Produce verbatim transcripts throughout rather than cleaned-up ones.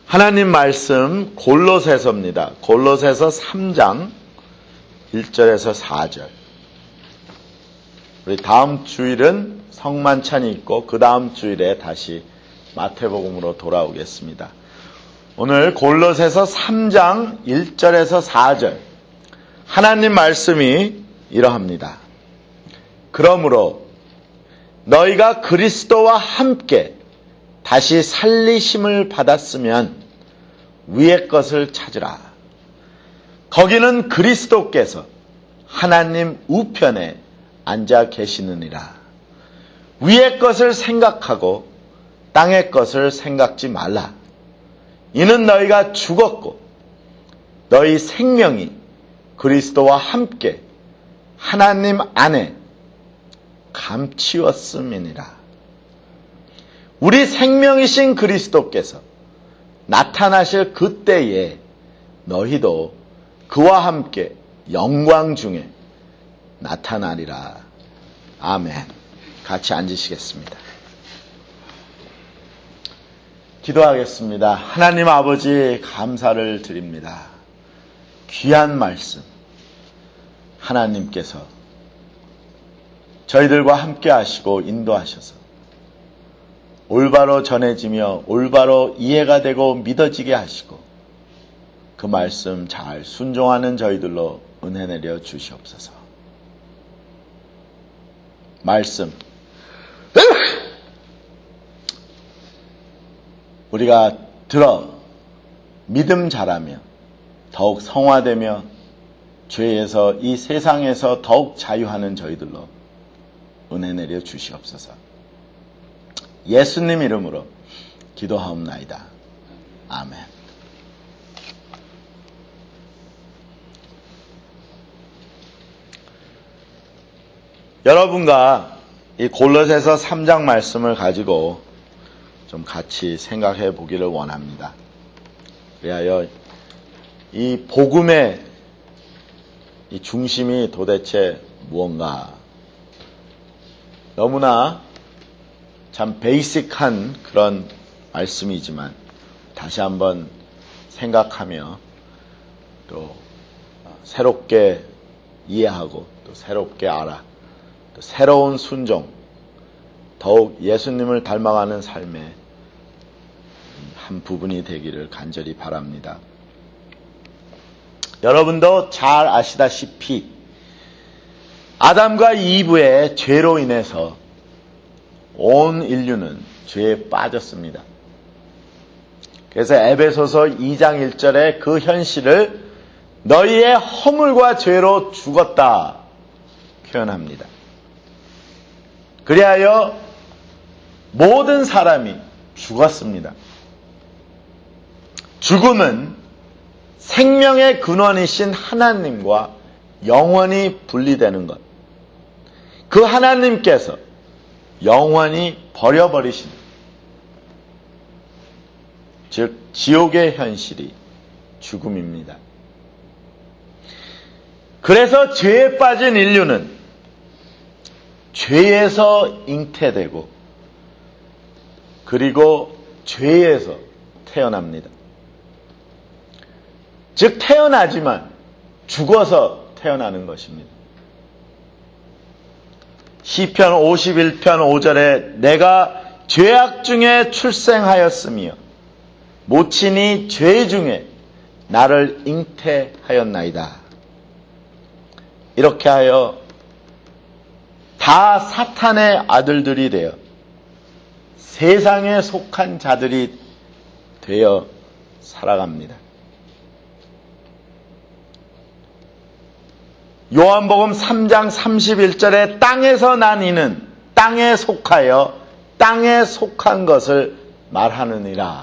하나님 말씀 골로새서입니다. 골로새서 삼 장 일 절에서 사 절. 우리 다음 주일은 성만찬이 있고 그 다음 주일에 다시 마태복음으로 돌아오겠습니다. 오늘 골로새서 삼 장 일 절에서 사 절. 하나님 말씀이 이러합니다. 그러므로 너희가 그리스도와 함께 다시 살리심을 받았으면 위의 것을 찾으라. 거기는 그리스도께서 하나님 우편에 앉아 계시느니라. 위의 것을 생각하고 땅의 것을 생각지 말라. 이는 너희가 죽었고 너희 생명이 그리스도와 함께 하나님 안에 감추었음이니라. 우리 생명이신 그리스도께서 나타나실 그때에 너희도 그와 함께 영광 중에 나타나리라. 아멘. 같이 앉으시겠습니다. 기도하겠습니다. 하나님 아버지 감사를 드립니다. 귀한 말씀 하나님께서 저희들과 함께 하시고 인도하셔서 올바로 전해지며 올바로 이해가 되고 믿어지게 하시고 그 말씀 잘 순종하는 저희들로 은혜 내려 주시옵소서. 말씀 우리가 들어 믿음 자라며 더욱 성화되며 죄에서 이 세상에서 더욱 자유하는 저희들로 은혜 내려 주시옵소서. 예수님 이름으로 기도하옵나이다. 아멘. 여러분과 이 골로새서 삼 장 말씀을 가지고 좀 같이 생각해 보기를 원합니다. 그리하여 이 복음의 이 중심이 도대체 무언가? 너무나 참 베이직한 그런 말씀이지만 다시 한번 생각하며 또 새롭게 이해하고 또 새롭게 알아 또 새로운 순종 더욱 예수님을 닮아가는 삶의 한 부분이 되기를 간절히 바랍니다. 여러분도 잘 아시다시피 아담과 이브의 죄로 인해서 온 인류는 죄에 빠졌습니다. 그래서 에베소서 이 장 일 절에 그 현실을 너희의 허물과 죄로 죽었다 표현합니다. 그리하여 모든 사람이 죽었습니다. 죽음은 생명의 근원이신 하나님과 영원히 분리되는 것. 그 하나님께서 영원히 버려버리신, 즉 지옥의 현실이 죽음입니다. 그래서 죄에 빠진 인류는 죄에서 잉태되고 그리고 죄에서 태어납니다. 즉 태어나지만 죽어서 태어나는 것입니다. 시편 오십일 편 오 절에 내가 죄악 중에 출생하였으며 모친이 죄 중에 나를 잉태하였나이다. 이렇게 하여 다 사탄의 아들들이 되어 세상에 속한 자들이 되어 살아갑니다. 요한복음 삼 장 삼십일 절에 땅에서 난 이는 땅에 속하여 땅에 속한 것을 말하느니라.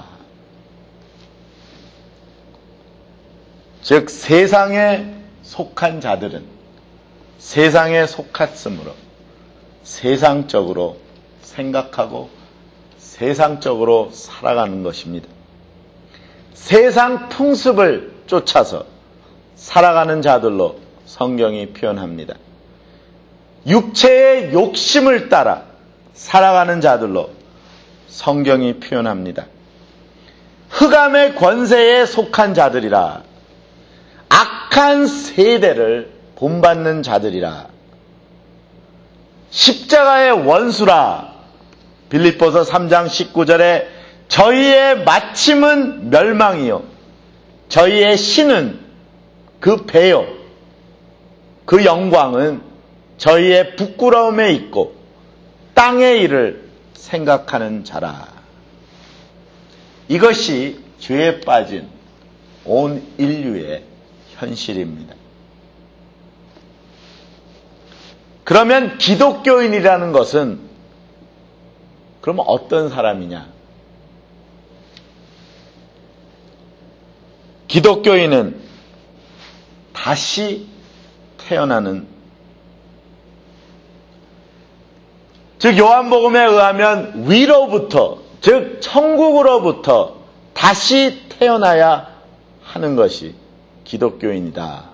즉 세상에 속한 자들은 세상에 속았으므로 세상적으로 생각하고 세상적으로 살아가는 것입니다. 세상 풍습을 쫓아서 살아가는 자들로 성경이 표현합니다. 육체의 욕심을 따라 살아가는 자들로 성경이 표현합니다. 흑암의 권세에 속한 자들이라. 악한 세대를 본받는 자들이라. 십자가의 원수라. 빌립보서 삼 장 십구 절에 저희의 마침은 멸망이요 저희의 신은 그 배요 그 영광은 저희의 부끄러움에 있고 땅의 일을 생각하는 자라. 이것이 죄에 빠진 온 인류의 현실입니다. 그러면 기독교인이라는 것은 그러면 어떤 사람이냐? 기독교인은 다시 태어나는, 즉 요한복음에 의하면 위로부터, 즉 천국으로부터 다시 태어나야 하는 것이 기독교인이다.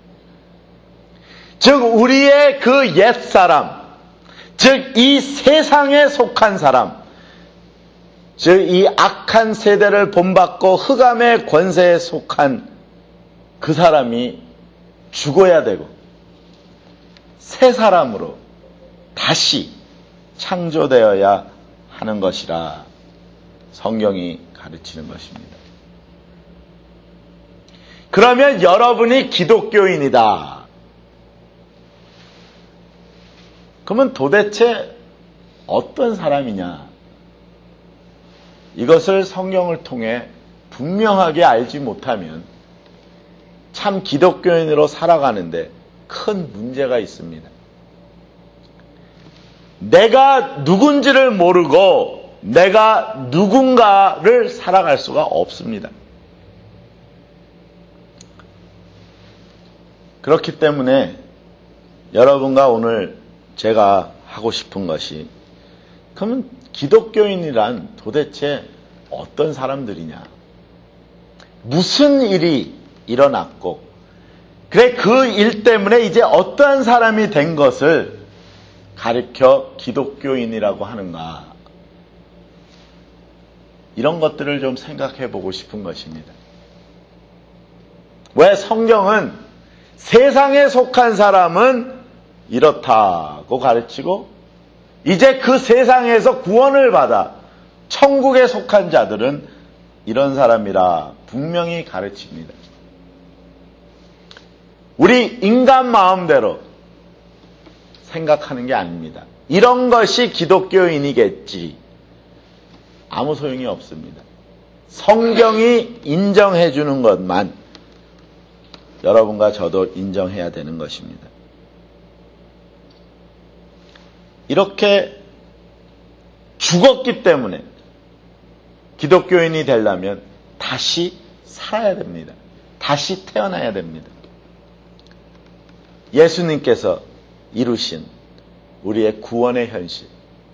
즉 우리의 그 옛사람, 즉 이 세상에 속한 사람, 즉 이 악한 세대를 본받고 흑암의 권세에 속한 그 사람이 죽어야 되고 새 사람으로 다시 창조되어야 하는 것이라 성경이 가르치는 것입니다. 그러면 여러분이 기독교인이다. 그러면 도대체 어떤 사람이냐? 이것을 성경을 통해 분명하게 알지 못하면 참 기독교인으로 살아가는데 큰 문제가 있습니다. 내가 누군지를 모르고 내가 누군가를 살아갈 수가 없습니다. 그렇기 때문에 여러분과 오늘 제가 하고 싶은 것이, 그러면 기독교인이란 도대체 어떤 사람들이냐? 무슨 일이 일어났고, 그래 그 일 때문에 이제 어떠한 사람이 된 것을 가르쳐 기독교인이라고 하는가? 이런 것들을 좀 생각해 보고 싶은 것입니다. 왜 성경은 세상에 속한 사람은 이렇다고 가르치고 이제 그 세상에서 구원을 받아 천국에 속한 자들은 이런 사람이라 분명히 가르칩니다. 우리 인간 마음대로 생각하는 게 아닙니다. 이런 것이 기독교인이겠지. 아무 소용이 없습니다. 성경이 인정해 주는 것만 여러분과 저도 인정해야 되는 것입니다. 이렇게 죽었기 때문에 기독교인이 되려면 다시 살아야 됩니다. 다시 태어나야 됩니다. 예수님께서 이루신 우리의 구원의 현실.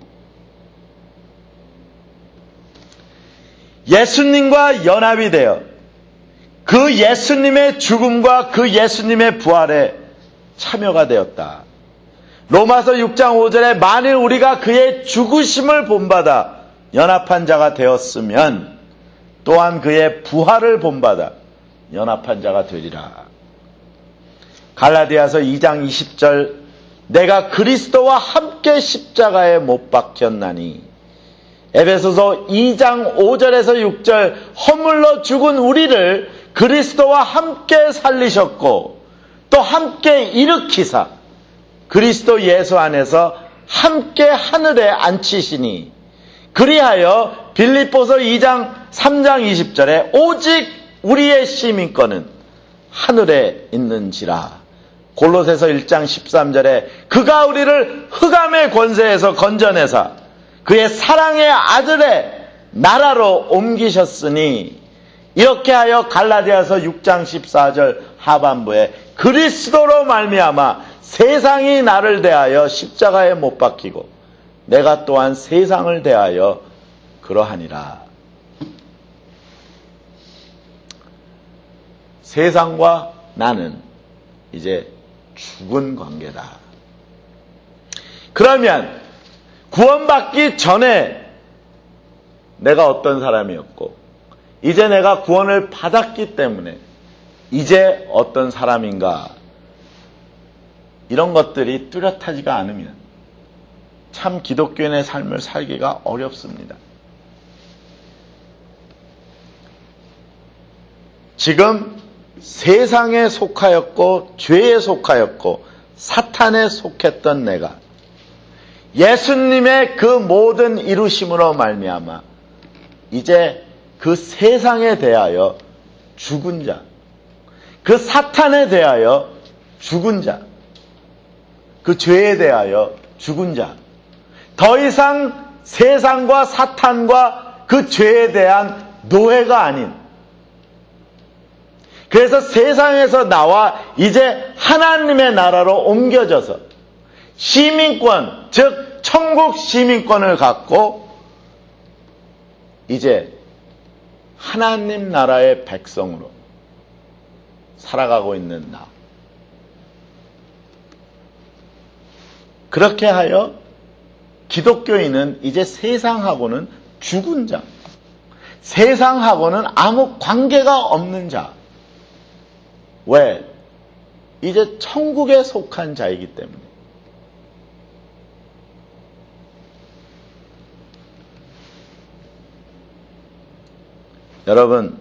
예수님과 연합이 되어 그 예수님의 죽음과 그 예수님의 부활에 참여가 되었다. 로마서 육 장 오 절에 만일 우리가 그의 죽으심을 본받아 연합한 자가 되었으면 또한 그의 부활을 본받아 연합한 자가 되리라. 갈라디아서 이 장 이십 절 내가 그리스도와 함께 십자가에 못 박혔나니. 에베소서 이 장 오 절에서 육 절 허물러 죽은 우리를 그리스도와 함께 살리셨고 또 함께 일으키사 그리스도 예수 안에서 함께 하늘에 앉히시니 그리하여 빌립보서 이 장 삼 장 이십 절에 오직 우리의 시민권은 하늘에 있는지라. 골로새서 일 장 십삼 절에 그가 우리를 흑암의 권세에서 건져내사 그의 사랑의 아들의 나라로 옮기셨으니 이렇게 하여 갈라디아서 육 장 십사 절 하반부에 그리스도로 말미암아 세상이 나를 대하여 십자가에 못 박히고 내가 또한 세상을 대하여 그러하니라. 세상과 나는 이제 죽은 관계다. 그러면 구원받기 전에 내가 어떤 사람이었고 이제 내가 구원을 받았기 때문에 이제 어떤 사람인가, 이런 것들이 뚜렷하지가 않으면 참 기독교인의 삶을 살기가 어렵습니다. 지금 세상에 속하였고 죄에 속하였고 사탄에 속했던 내가 예수님의 그 모든 이루심으로 말미암아 이제 그 세상에 대하여 죽은 자, 그 사탄에 대하여 죽은 자, 그 죄에 대하여 죽은 자, 더 이상 세상과 사탄과 그 죄에 대한 노예가 아닌, 그래서 세상에서 나와 이제 하나님의 나라로 옮겨져서 시민권, 즉 천국 시민권을 갖고 이제 하나님 나라의 백성으로 살아가고 있는 나. 그렇게 하여 기독교인은 이제 세상하고는 죽은 자, 세상하고는 아무 관계가 없는 자. 왜? 이제 천국에 속한 자이기 때문에. 여러분,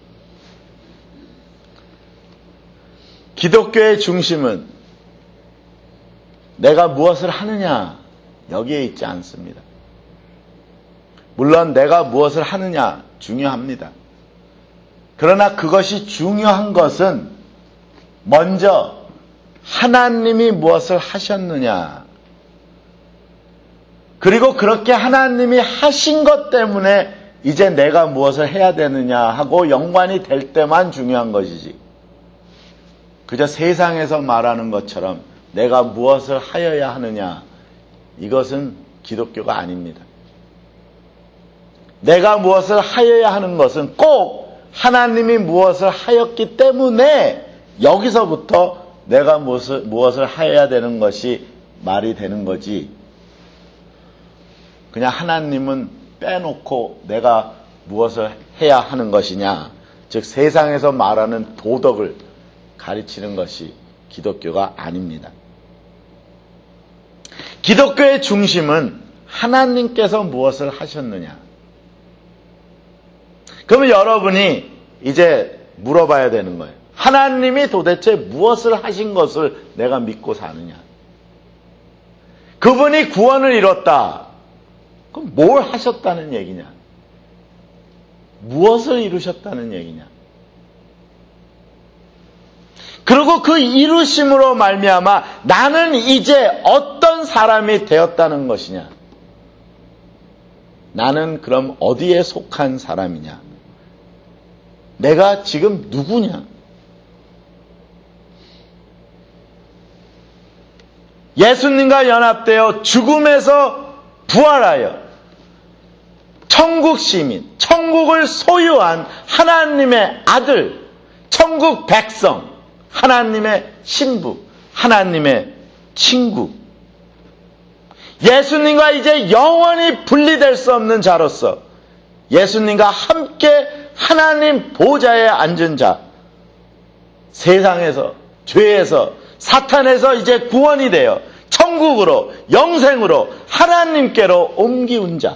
기독교의 중심은 내가 무엇을 하느냐, 여기에 있지 않습니다. 물론 내가 무엇을 하느냐 중요합니다. 그러나 그것이 중요한 것은 먼저 하나님이 무엇을 하셨느냐, 그리고 그렇게 하나님이 하신 것 때문에 이제 내가 무엇을 해야 되느냐 하고 연관이 될 때만 중요한 것이지, 그저 세상에서 말하는 것처럼 내가 무엇을 하여야 하느냐, 이것은 기독교가 아닙니다. 내가 무엇을 하여야 하는 것은 꼭 하나님이 무엇을 하였기 때문에 여기서부터 내가 무엇을, 무엇을 하여야 되는 것이 말이 되는 거지, 그냥 하나님은 빼놓고 내가 무엇을 해야 하는 것이냐, 즉 세상에서 말하는 도덕을 가르치는 것이 기독교가 아닙니다. 기독교의 중심은 하나님께서 무엇을 하셨느냐. 그러면 여러분이 이제 물어봐야 되는 거예요. 하나님이 도대체 무엇을 하신 것을 내가 믿고 사느냐. 그분이 구원을 이뤘다. 그럼 뭘 하셨다는 얘기냐? 무엇을 이루셨다는 얘기냐? 그리고 그 이루심으로 말미암아 나는 이제 어떤 사람이 되었다는 것이냐? 나는 그럼 어디에 속한 사람이냐? 내가 지금 누구냐? 예수님과 연합되어 죽음에서 부활하여 천국 시민, 천국을 소유한 하나님의 아들, 천국 백성, 하나님의 신부, 하나님의 친구, 예수님과 이제 영원히 분리될 수 없는 자로서 예수님과 함께 하나님 보좌에 앉은 자, 세상에서, 죄에서, 사탄에서 이제 구원이 되어 천국으로, 영생으로, 하나님께로 옮기운 자.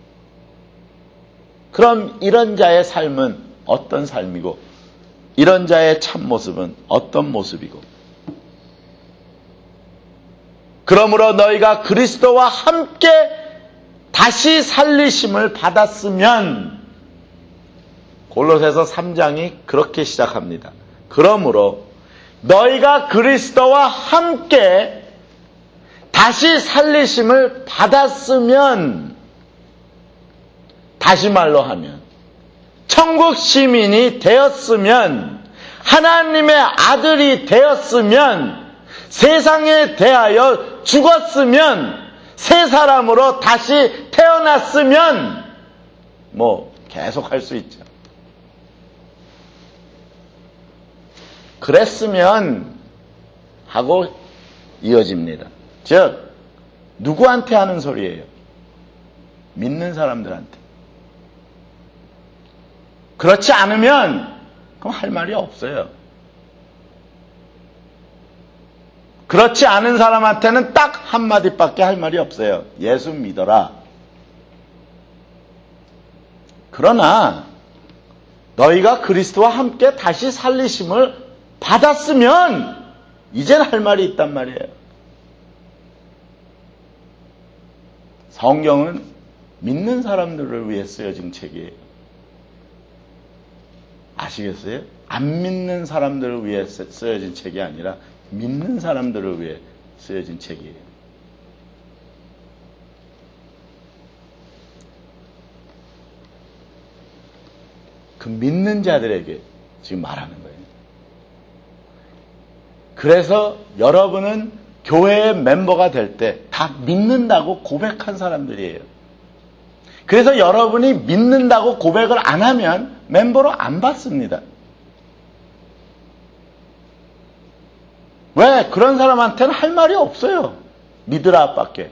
그럼 이런 자의 삶은 어떤 삶이고, 이런 자의 참모습은 어떤 모습이고, 그러므로 너희가 그리스도와 함께 다시 살리심을 받았으면, 골로새서 삼 장이 그렇게 시작합니다. 그러므로 너희가 그리스도와 함께 다시 살리심을 받았으면, 다시 말로 하면 천국 시민이 되었으면, 하나님의 아들이 되었으면, 세상에 대하여 죽었으면, 새 사람으로 다시 태어났으면, 뭐 계속 할 수 있죠. 그랬으면 하고 이어집니다. 즉 누구한테 하는 소리예요? 믿는 사람들한테. 그렇지 않으면 그럼 할 말이 없어요. 그렇지 않은 사람한테는 딱 한마디밖에 할 말이 없어요. 예수 믿어라. 그러나 너희가 그리스도와 함께 다시 살리심을 받았으면 이젠 할 말이 있단 말이에요. 성경은 믿는 사람들을 위해 쓰여진 책이에요. 아시겠어요? 안 믿는 사람들을 위해 쓰여진 책이 아니라 믿는 사람들을 위해 쓰여진 책이에요. 그 믿는 자들에게 지금 말하는 거예요. 그래서 여러분은 교회의 멤버가 될 때 다 믿는다고 고백한 사람들이에요. 그래서 여러분이 믿는다고 고백을 안 하면 멤버로 안 받습니다. 왜? 그런 사람한테는 할 말이 없어요. 믿으라 밖에.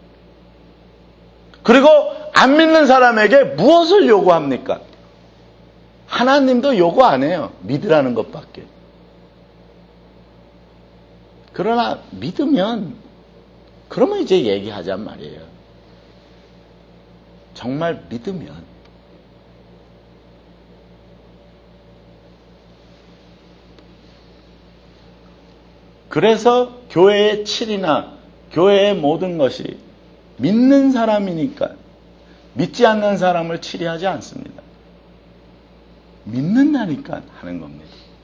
그리고 안 믿는 사람에게 무엇을 요구합니까? 하나님도 요구 안 해요. 믿으라는 것밖에. 그러나 믿으면 그러면 이제 얘기하잔 말이에요. 정말 믿으면 그래서 교회의 칠이나 교회의 모든 것이 믿는 사람이니까 믿지 않는 사람을 치리하지 않습니다. 믿는다니까 하는 겁니다.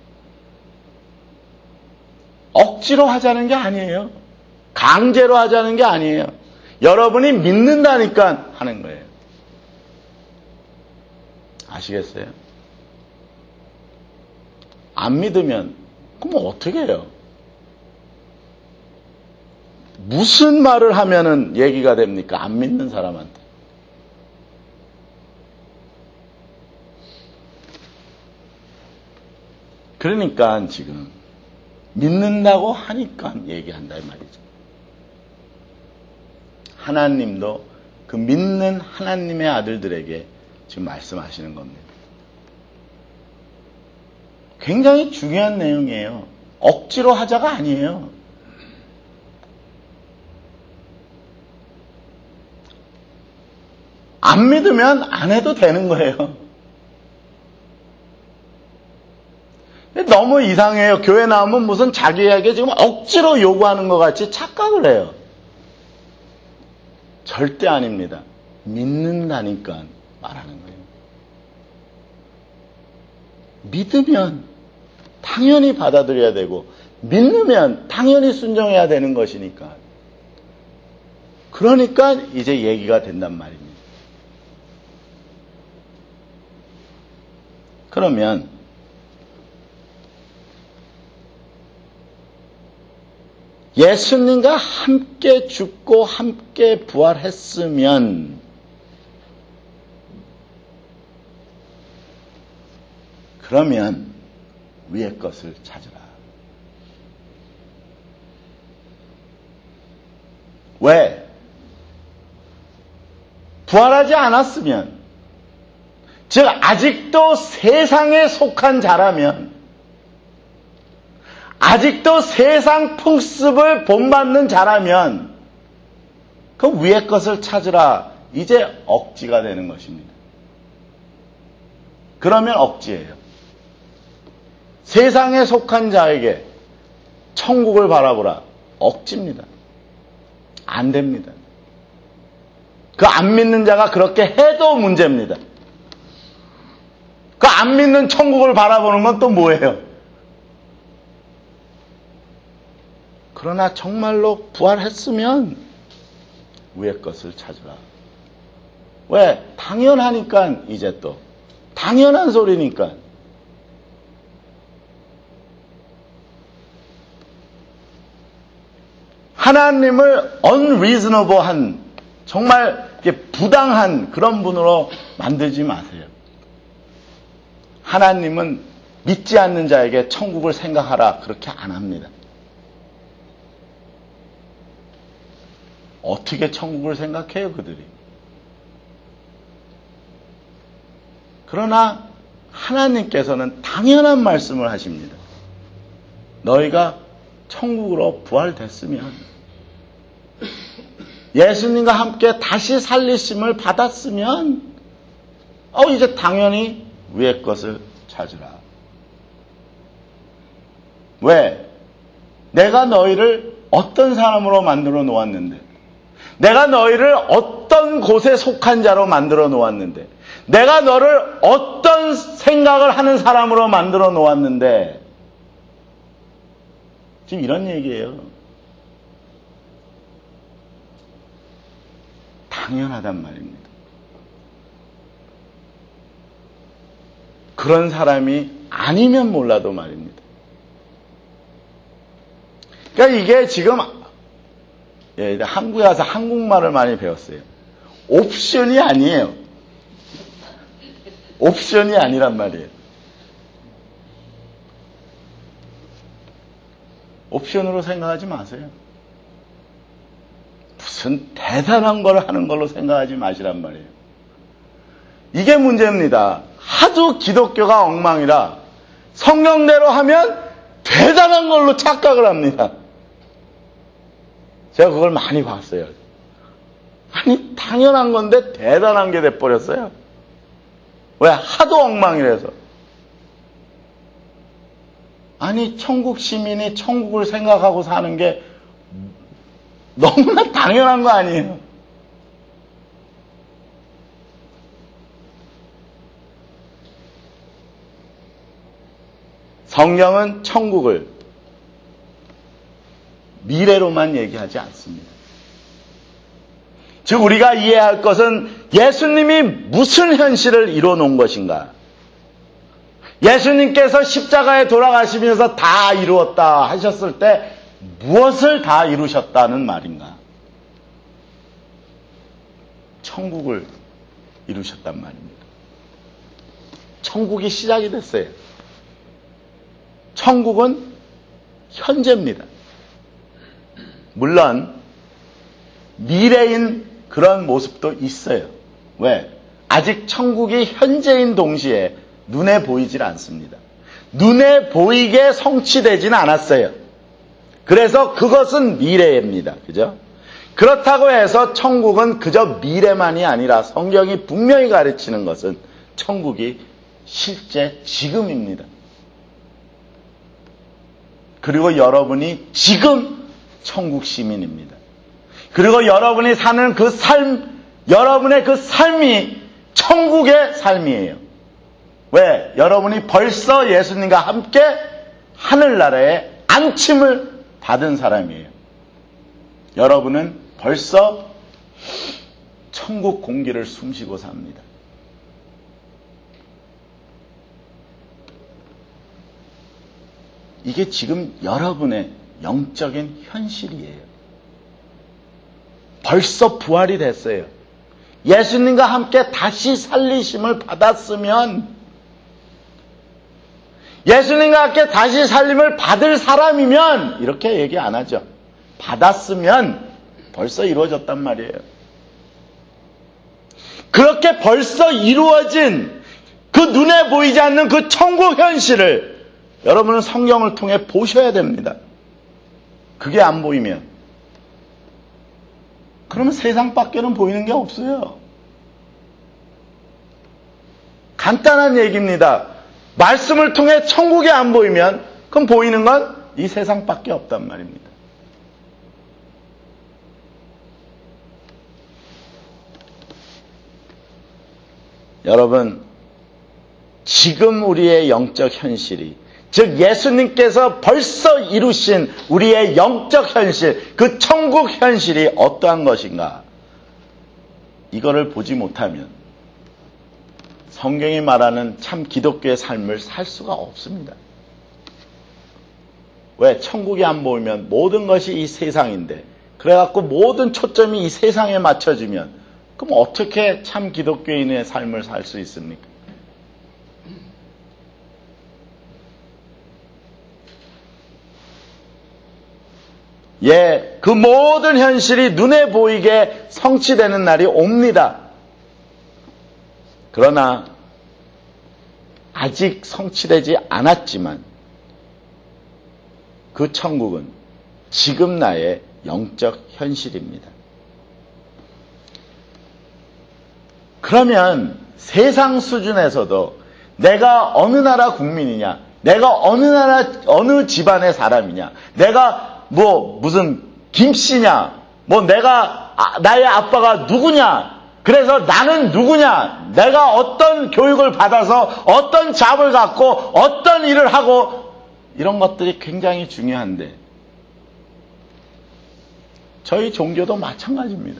억지로 하자는 게 아니에요. 강제로 하자는 게 아니에요. 여러분이 믿는다니까 하는 거예요. 아시겠어요? 안 믿으면 그럼 어떻게 해요? 무슨 말을 하면은 얘기가 됩니까? 안 믿는 사람한테. 그러니까 지금 믿는다고 하니까 얘기한다 이 말이죠. 하나님도 그 믿는 하나님의 아들들에게 지금 말씀하시는 겁니다. 굉장히 중요한 내용이에요. 억지로 하자가 아니에요. 안 믿으면 안 해도 되는 거예요. 너무 이상해요. 교회 나오면 무슨 자기에게 지금 억지로 요구하는 것 같이 착각을 해요. 절대 아닙니다. 믿는다니까 말하는 거예요. 믿으면 당연히 받아들여야 되고 믿으면 당연히 순종해야 되는 것이니까. 그러니까 이제 얘기가 된단 말입니다. 그러면 예수님과 함께 죽고 함께 부활했으면 그러면 위의 것을 찾으라. 왜? 부활하지 않았으면, 즉 아직도 세상에 속한 자라면, 아직도 세상 풍습을 본받는 자라면 그 위의 것을 찾으라. 이제 억지가 되는 것입니다. 그러면 억지예요. 세상에 속한 자에게 천국을 바라보라. 억지입니다. 안 됩니다. 그 안 믿는 자가 그렇게 해도 문제입니다. 그 안 믿는 천국을 바라보는 건 또 뭐예요? 그러나 정말로 부활했으면 위의 것을 찾으라. 왜? 당연하니까 이제 또. 당연한 소리니까. 하나님을 unreasonable한, 정말 부당한 그런 분으로 만들지 마세요. 하나님은 믿지 않는 자에게 천국을 생각하라. 그렇게 안 합니다. 어떻게 천국을 생각해요, 그들이? 그러나 하나님께서는 당연한 말씀을 하십니다. 너희가 천국으로 부활됐으면, 예수님과 함께 다시 살리심을 받았으면, 어, 이제 당연히 위의 것을 찾으라. 왜? 내가 너희를 어떤 사람으로 만들어 놓았는데, 내가 너희를 어떤 곳에 속한 자로 만들어 놓았는데, 내가 너를 어떤 생각을 하는 사람으로 만들어 놓았는데, 지금 이런 얘기예요. 당연하단 말입니다. 그런 사람이 아니면 몰라도 말입니다. 그러니까 이게 지금, 예, 한국에 와서 한국말을 많이 배웠어요. 옵션이 아니에요. 옵션이 아니란 말이에요. 옵션으로 생각하지 마세요. 무슨 대단한 걸 하는 걸로 생각하지 마시란 말이에요. 이게 문제입니다. 하도 기독교가 엉망이라 성경대로 하면 대단한 걸로 착각을 합니다. 제가 그걸 많이 봤어요. 아니, 당연한 건데 대단한 게 돼버렸어요. 왜? 하도 엉망이라서. 아니, 천국 시민이 천국을 생각하고 사는 게 너무나 당연한 거 아니에요? 성경은 천국을 미래로만 얘기하지 않습니다. 즉, 우리가 이해할 것은 예수님이 무슨 현실을 이뤄놓은 것인가? 예수님께서 십자가에 돌아가시면서 다 이루었다 하셨을 때 무엇을 다 이루셨다는 말인가? 천국을 이루셨단 말입니다. 천국이 시작이 됐어요. 천국은 현재입니다. 물론 미래인 그런 모습도 있어요. 왜? 아직 천국이 현재인 동시에 눈에 보이질 않습니다. 눈에 보이게 성취되지는 않았어요. 그래서 그것은 미래입니다. 그죠? 그렇다고 해서 천국은 그저 미래만이 아니라 성경이 분명히 가르치는 것은 천국이 실제 지금입니다. 그리고 여러분이 지금 천국 시민입니다. 그리고 여러분이 사는 그 삶, 여러분의 그 삶이 천국의 삶이에요. 왜? 여러분이 벌써 예수님과 함께 하늘나라에 안침을 받은 사람이에요. 여러분은 벌써 천국 공기를 숨쉬고 삽니다. 이게 지금 여러분의 영적인 현실이에요. 벌써 부활이 됐어요. 예수님과 함께 다시 살리심을 받았으면, 예수님과 함께 다시 살림을 받을 사람이면 이렇게 얘기 안 하죠. 받았으면 벌써 이루어졌단 말이에요. 그렇게 벌써 이루어진 그 눈에 보이지 않는 그 천국 현실을 여러분은 성경을 통해 보셔야 됩니다. 그게 안 보이면, 그러면 세상 밖에는 보이는 게 없어요. 간단한 얘기입니다. 말씀을 통해 천국이 안 보이면 그럼 보이는 건 이 세상밖에 없단 말입니다. 여러분, 지금 우리의 영적 현실이, 즉 예수님께서 벌써 이루신 우리의 영적 현실, 그 천국 현실이 어떠한 것인가? 이거를 보지 못하면 성경이 말하는 참 기독교의 삶을 살 수가 없습니다. 왜? 천국이 안 보이면 모든 것이 이 세상인데, 그래갖고 모든 초점이 이 세상에 맞춰지면 그럼 어떻게 참 기독교인의 삶을 살 수 있습니까? 예, 그 모든 현실이 눈에 보이게 성취되는 날이 옵니다. 그러나 아직 성취되지 않았지만 그 천국은 지금 나의 영적 현실입니다. 그러면 세상 수준에서도 내가 어느 나라 국민이냐, 내가 어느 나라, 어느 집안의 사람이냐, 내가 뭐 무슨 김씨냐, 뭐 내가, 아, 나의 아빠가 누구냐, 그래서 나는 누구냐, 내가 어떤 교육을 받아서 어떤 잡을 갖고 어떤 일을 하고, 이런 것들이 굉장히 중요한데 저희 종교도 마찬가지입니다.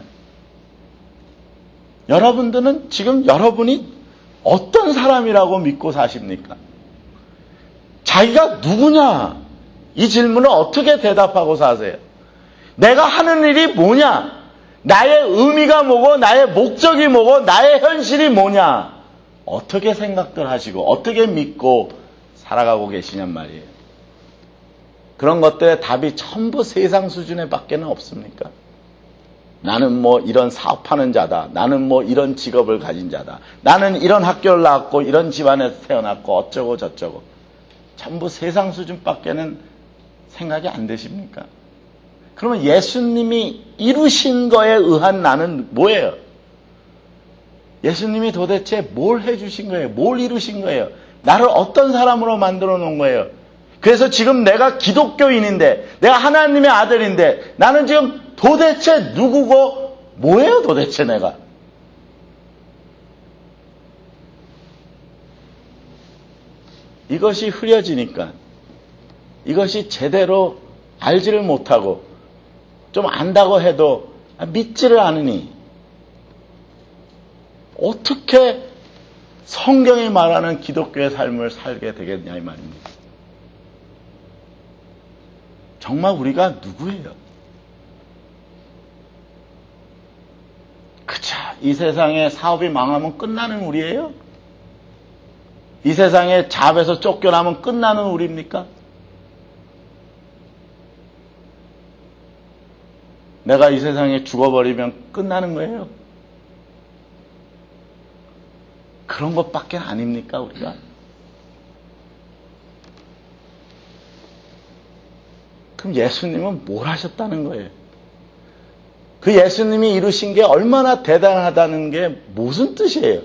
여러분들은 지금 여러분이 어떤 사람이라고 믿고 사십니까? 자기가 누구냐? 이 질문을 어떻게 대답하고 사세요? 내가 하는 일이 뭐냐? 나의 의미가 뭐고 나의 목적이 뭐고 나의 현실이 뭐냐? 어떻게 생각들 하시고 어떻게 믿고 살아가고 계시냔 말이에요. 그런 것들의 답이 전부 세상 수준에 밖에는 없습니까? 나는 뭐 이런 사업하는 자다. 나는 뭐 이런 직업을 가진 자다. 나는 이런 학교를 나왔고 이런 집안에서 태어났고 어쩌고 저쩌고. 전부 세상 수준밖에는 생각이 안 되십니까? 그러면 예수님이 이루신 거에 의한 나는 뭐예요? 예수님이 도대체 뭘 해주신 거예요? 뭘 이루신 거예요? 나를 어떤 사람으로 만들어 놓은 거예요? 그래서 지금 내가 기독교인인데, 내가 하나님의 아들인데, 나는 지금 도대체 누구고 뭐예요 도대체 내가? 이것이 흐려지니까, 이것이 제대로 알지를 못하고 좀 안다고 해도 믿지를 않으니 어떻게 성경이 말하는 기독교의 삶을 살게 되겠냐 이 말입니다. 정말 우리가 누구예요? 그쵸, 이 세상에 사업이 망하면 끝나는 우리예요? 이 세상에 잡에서 쫓겨나면 끝나는 우리입니까? 내가 이 세상에 죽어버리면 끝나는 거예요? 그런 것밖에 아닙니까 우리가? 그럼 예수님은 뭘 하셨다는 거예요? 그 예수님이 이루신 게 얼마나 대단하다는 게 무슨 뜻이에요?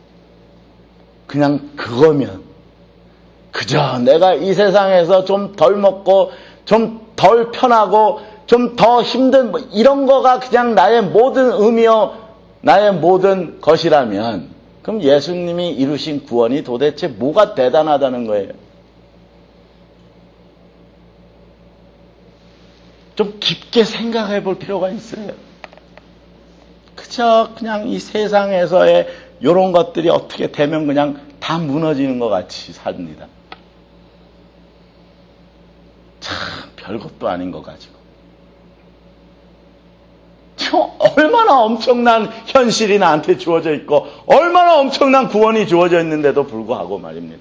그냥 그거면, 그저 내가 이 세상에서 좀 덜 먹고 좀 덜 편하고 좀 더 힘든 뭐 이런 거가 그냥 나의 모든 의미요 나의 모든 것이라면 그럼 예수님이 이루신 구원이 도대체 뭐가 대단하다는 거예요? 좀 깊게 생각해 볼 필요가 있어요. 그저 그냥 이 세상에서의 이런 것들이 어떻게 되면 그냥 다 무너지는 것 같이 삽니다. 참 별것도 아닌 거 가지고. 얼마나 엄청난 현실이 나한테 주어져 있고 얼마나 엄청난 구원이 주어져 있는데도 불구하고 말입니다.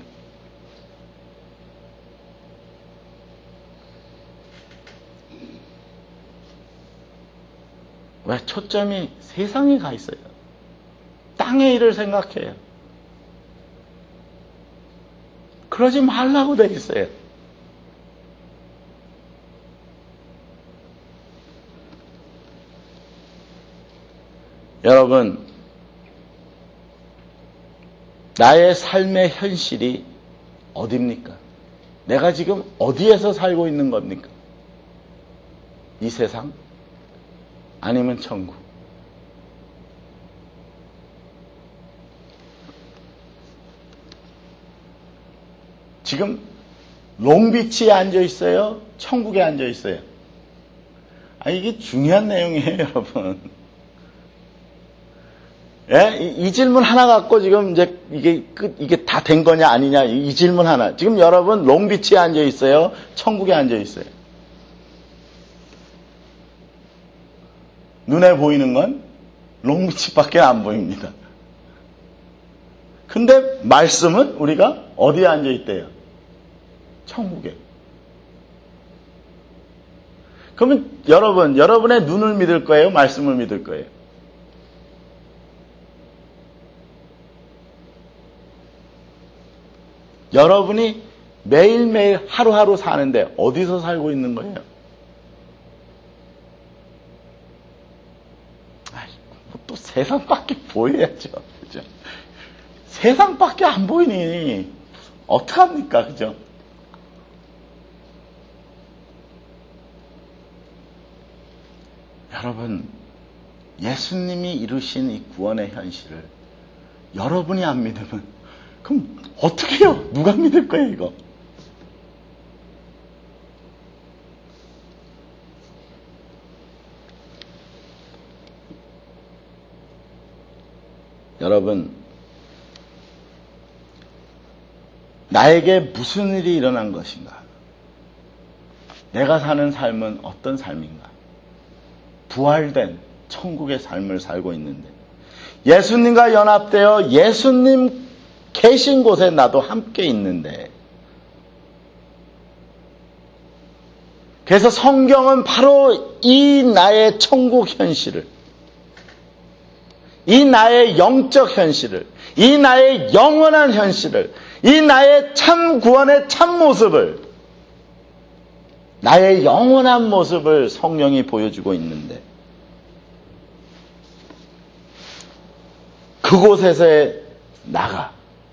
왜 초점이 세상에 가 있어요? 땅의 일을 생각해요. 그러지 말라고 돼 있어요. 여러분, 나의 삶의 현실이 어디입니까? 내가 지금 어디에서 살고 있는 겁니까? 이 세상? 아니면 천국? 지금 롱비치에 앉아 있어요? 천국에 앉아 있어요? 아, 이게 중요한 내용이에요, 여러분. 예? 이, 이 질문 하나 갖고 지금 이제 이게 끝, 이게 다 된 거냐 아니냐 이, 이 질문 하나. 지금 여러분 롱비치에 앉아 있어요? 천국에 앉아 있어요? 눈에 보이는 건 롱비치밖에 안 보입니다. 근데 말씀은 우리가 어디에 앉아 있대요? 천국에. 그러면 여러분, 여러분의 눈을 믿을 거예요? 말씀을 믿을 거예요? 여러분이 매일매일 하루하루 사는데 어디서 살고 있는 거예요? 아이, 또 세상밖에 보여야죠. 그죠? 세상밖에 안 보이니 어떡합니까? 그죠? 여러분, 예수님이 이루신 이 구원의 현실을 여러분이 안 믿으면 그럼 어떻게 해요? 누가 믿을 거예요, 이거? 여러분, 나에게 무슨 일이 일어난 것인가? 내가 사는 삶은 어떤 삶인가? 부활된 천국의 삶을 살고 있는데 예수님과 연합되어 예수님 계신 곳에 나도 함께 있는데, 그래서 성경은 바로 이 나의 천국 현실을, 이 나의 영적 현실을, 이 나의 영원한 현실을, 이 나의 참 구원의 참 모습을, 나의 영원한 모습을 성령이 보여주고 있는데, 그곳에서의 나가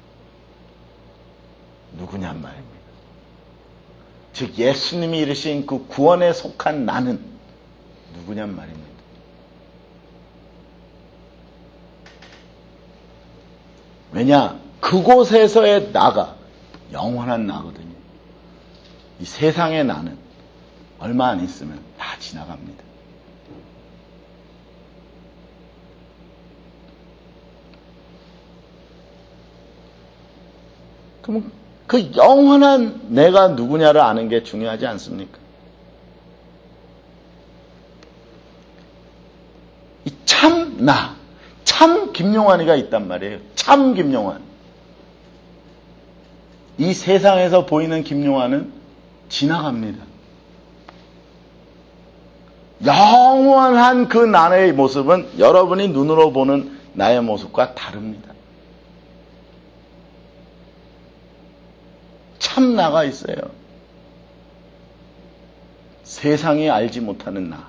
누구냔 말입니다. 즉 예수님이 이르신 그 구원에 속한 나는 누구냔 말입니다. 왜냐? 그곳에서의 나가 영원한 나거든요. 이 세상의 나는 얼마 안 있으면 다 지나갑니다. 그럼 그 영원한 내가 누구냐를 아는 게 중요하지 않습니까? 이 참 나, 참 김용환이가 있단 말이에요. 참 김용환. 이 세상에서 보이는 김용환은 지나갑니다. 영원한 그 나의 모습은 여러분이 눈으로 보는 나의 모습과 다릅니다. 참 나가 있어요. 세상이 알지 못하는 나.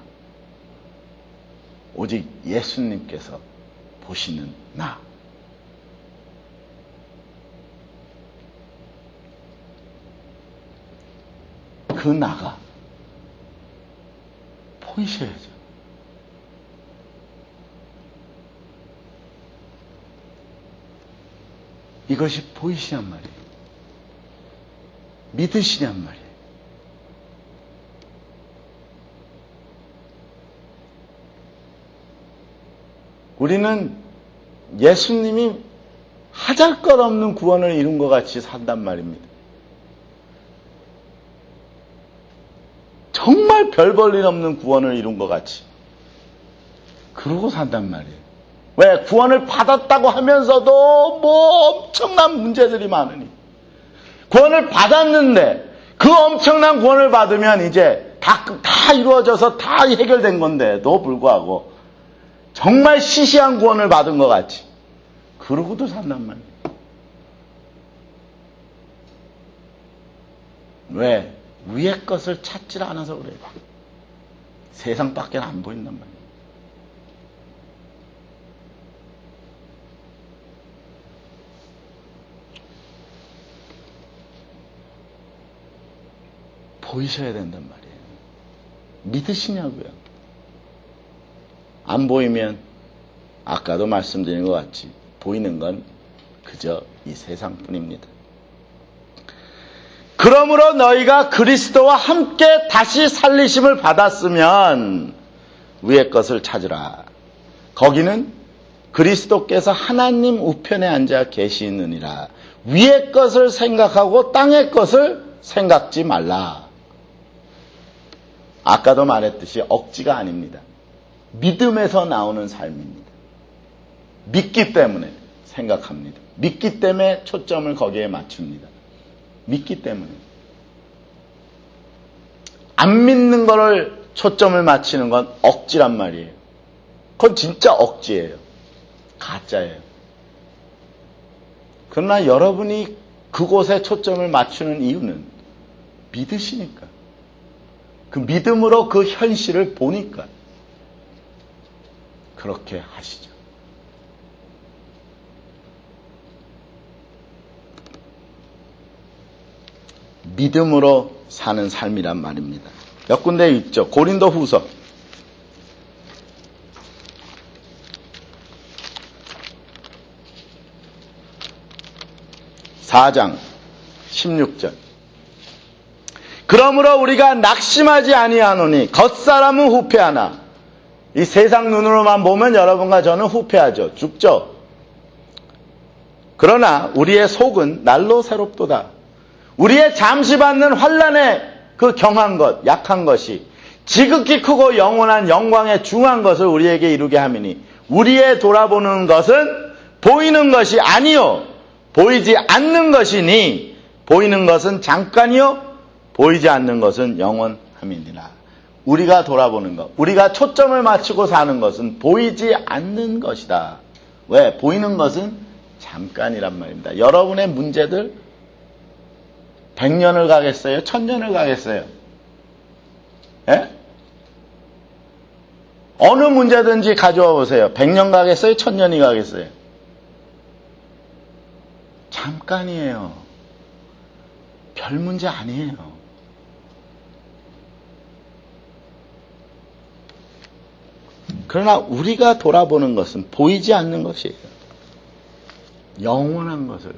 오직 예수님께서 보시는 나. 그 나가 보이셔야죠. 이것이 보이시냔 말이에요. 믿으시냔 말이에요. 우리는 예수님이 하잘것없는 구원을 이룬 것 같이 산단 말입니다. 정말 별 볼 일 없는 구원을 이룬 것 같이 그러고 산단 말이에요. 왜? 구원을 받았다고 하면서도 뭐 엄청난 문제들이 많으니. 구원을 받았는데 그 엄청난 구원을 받으면 이제 다, 다 이루어져서 다 해결된 건데도 불구하고 정말 시시한 구원을 받은 것 같이 그러고도 산단 말이에요. 왜? 위의 것을 찾질 않아서 그래요. 세상밖에 안 보인단 말이에요. 보이셔야 된단 말이에요. 믿으시냐고요. 안 보이면 아까도 말씀드린 것 같이 보이는 건 그저 이 세상뿐입니다. 그러므로 너희가 그리스도와 함께 다시 살리심을 받았으면 위의 것을 찾으라. 거기는 그리스도께서 하나님 우편에 앉아 계시느니라. 위의 것을 생각하고 땅의 것을 생각지 말라. 아까도 말했듯이 억지가 아닙니다. 믿음에서 나오는 삶입니다. 믿기 때문에 생각합니다. 믿기 때문에 초점을 거기에 맞춥니다. 믿기 때문에. 안 믿는 거를 초점을 맞추는 건 억지란 말이에요. 그건 진짜 억지예요. 가짜예요. 그러나 여러분이 그곳에 초점을 맞추는 이유는 믿으시니까. 그 믿음으로 그 현실을 보니까 그렇게 하시죠. 믿음으로 사는 삶이란 말입니다. 몇 군데 있죠. 고린도 후서 사 장 십육 절. 그러므로 우리가 낙심하지 아니하노니 겉사람은 후패하나, 이 세상 눈으로만 보면 여러분과 저는 후패하죠. 죽죠. 그러나 우리의 속은 날로 새롭도다. 우리의 잠시 받는 환난에 그 경한 것, 약한 것이 지극히 크고 영원한 영광에 중한 것을 우리에게 이루게 함이니, 우리의 돌아보는 것은 보이는 것이 아니요 보이지 않는 것이니, 보이는 것은 잠깐이요 보이지 않는 것은 영원함이니라. 우리가 돌아보는 것, 우리가 초점을 맞추고 사는 것은 보이지 않는 것이다. 왜? 보이는 것은 잠깐이란 말입니다. 여러분의 문제들 백 년을 가겠어요? 천 년을 가겠어요? 예? 어느 문제든지 가져와 보세요. 백 년 가겠어요? 천 년이 가겠어요? 잠깐이에요. 별 문제 아니에요. 그러나 우리가 돌아보는 것은 보이지 않는 것이에요. 영원한 것을,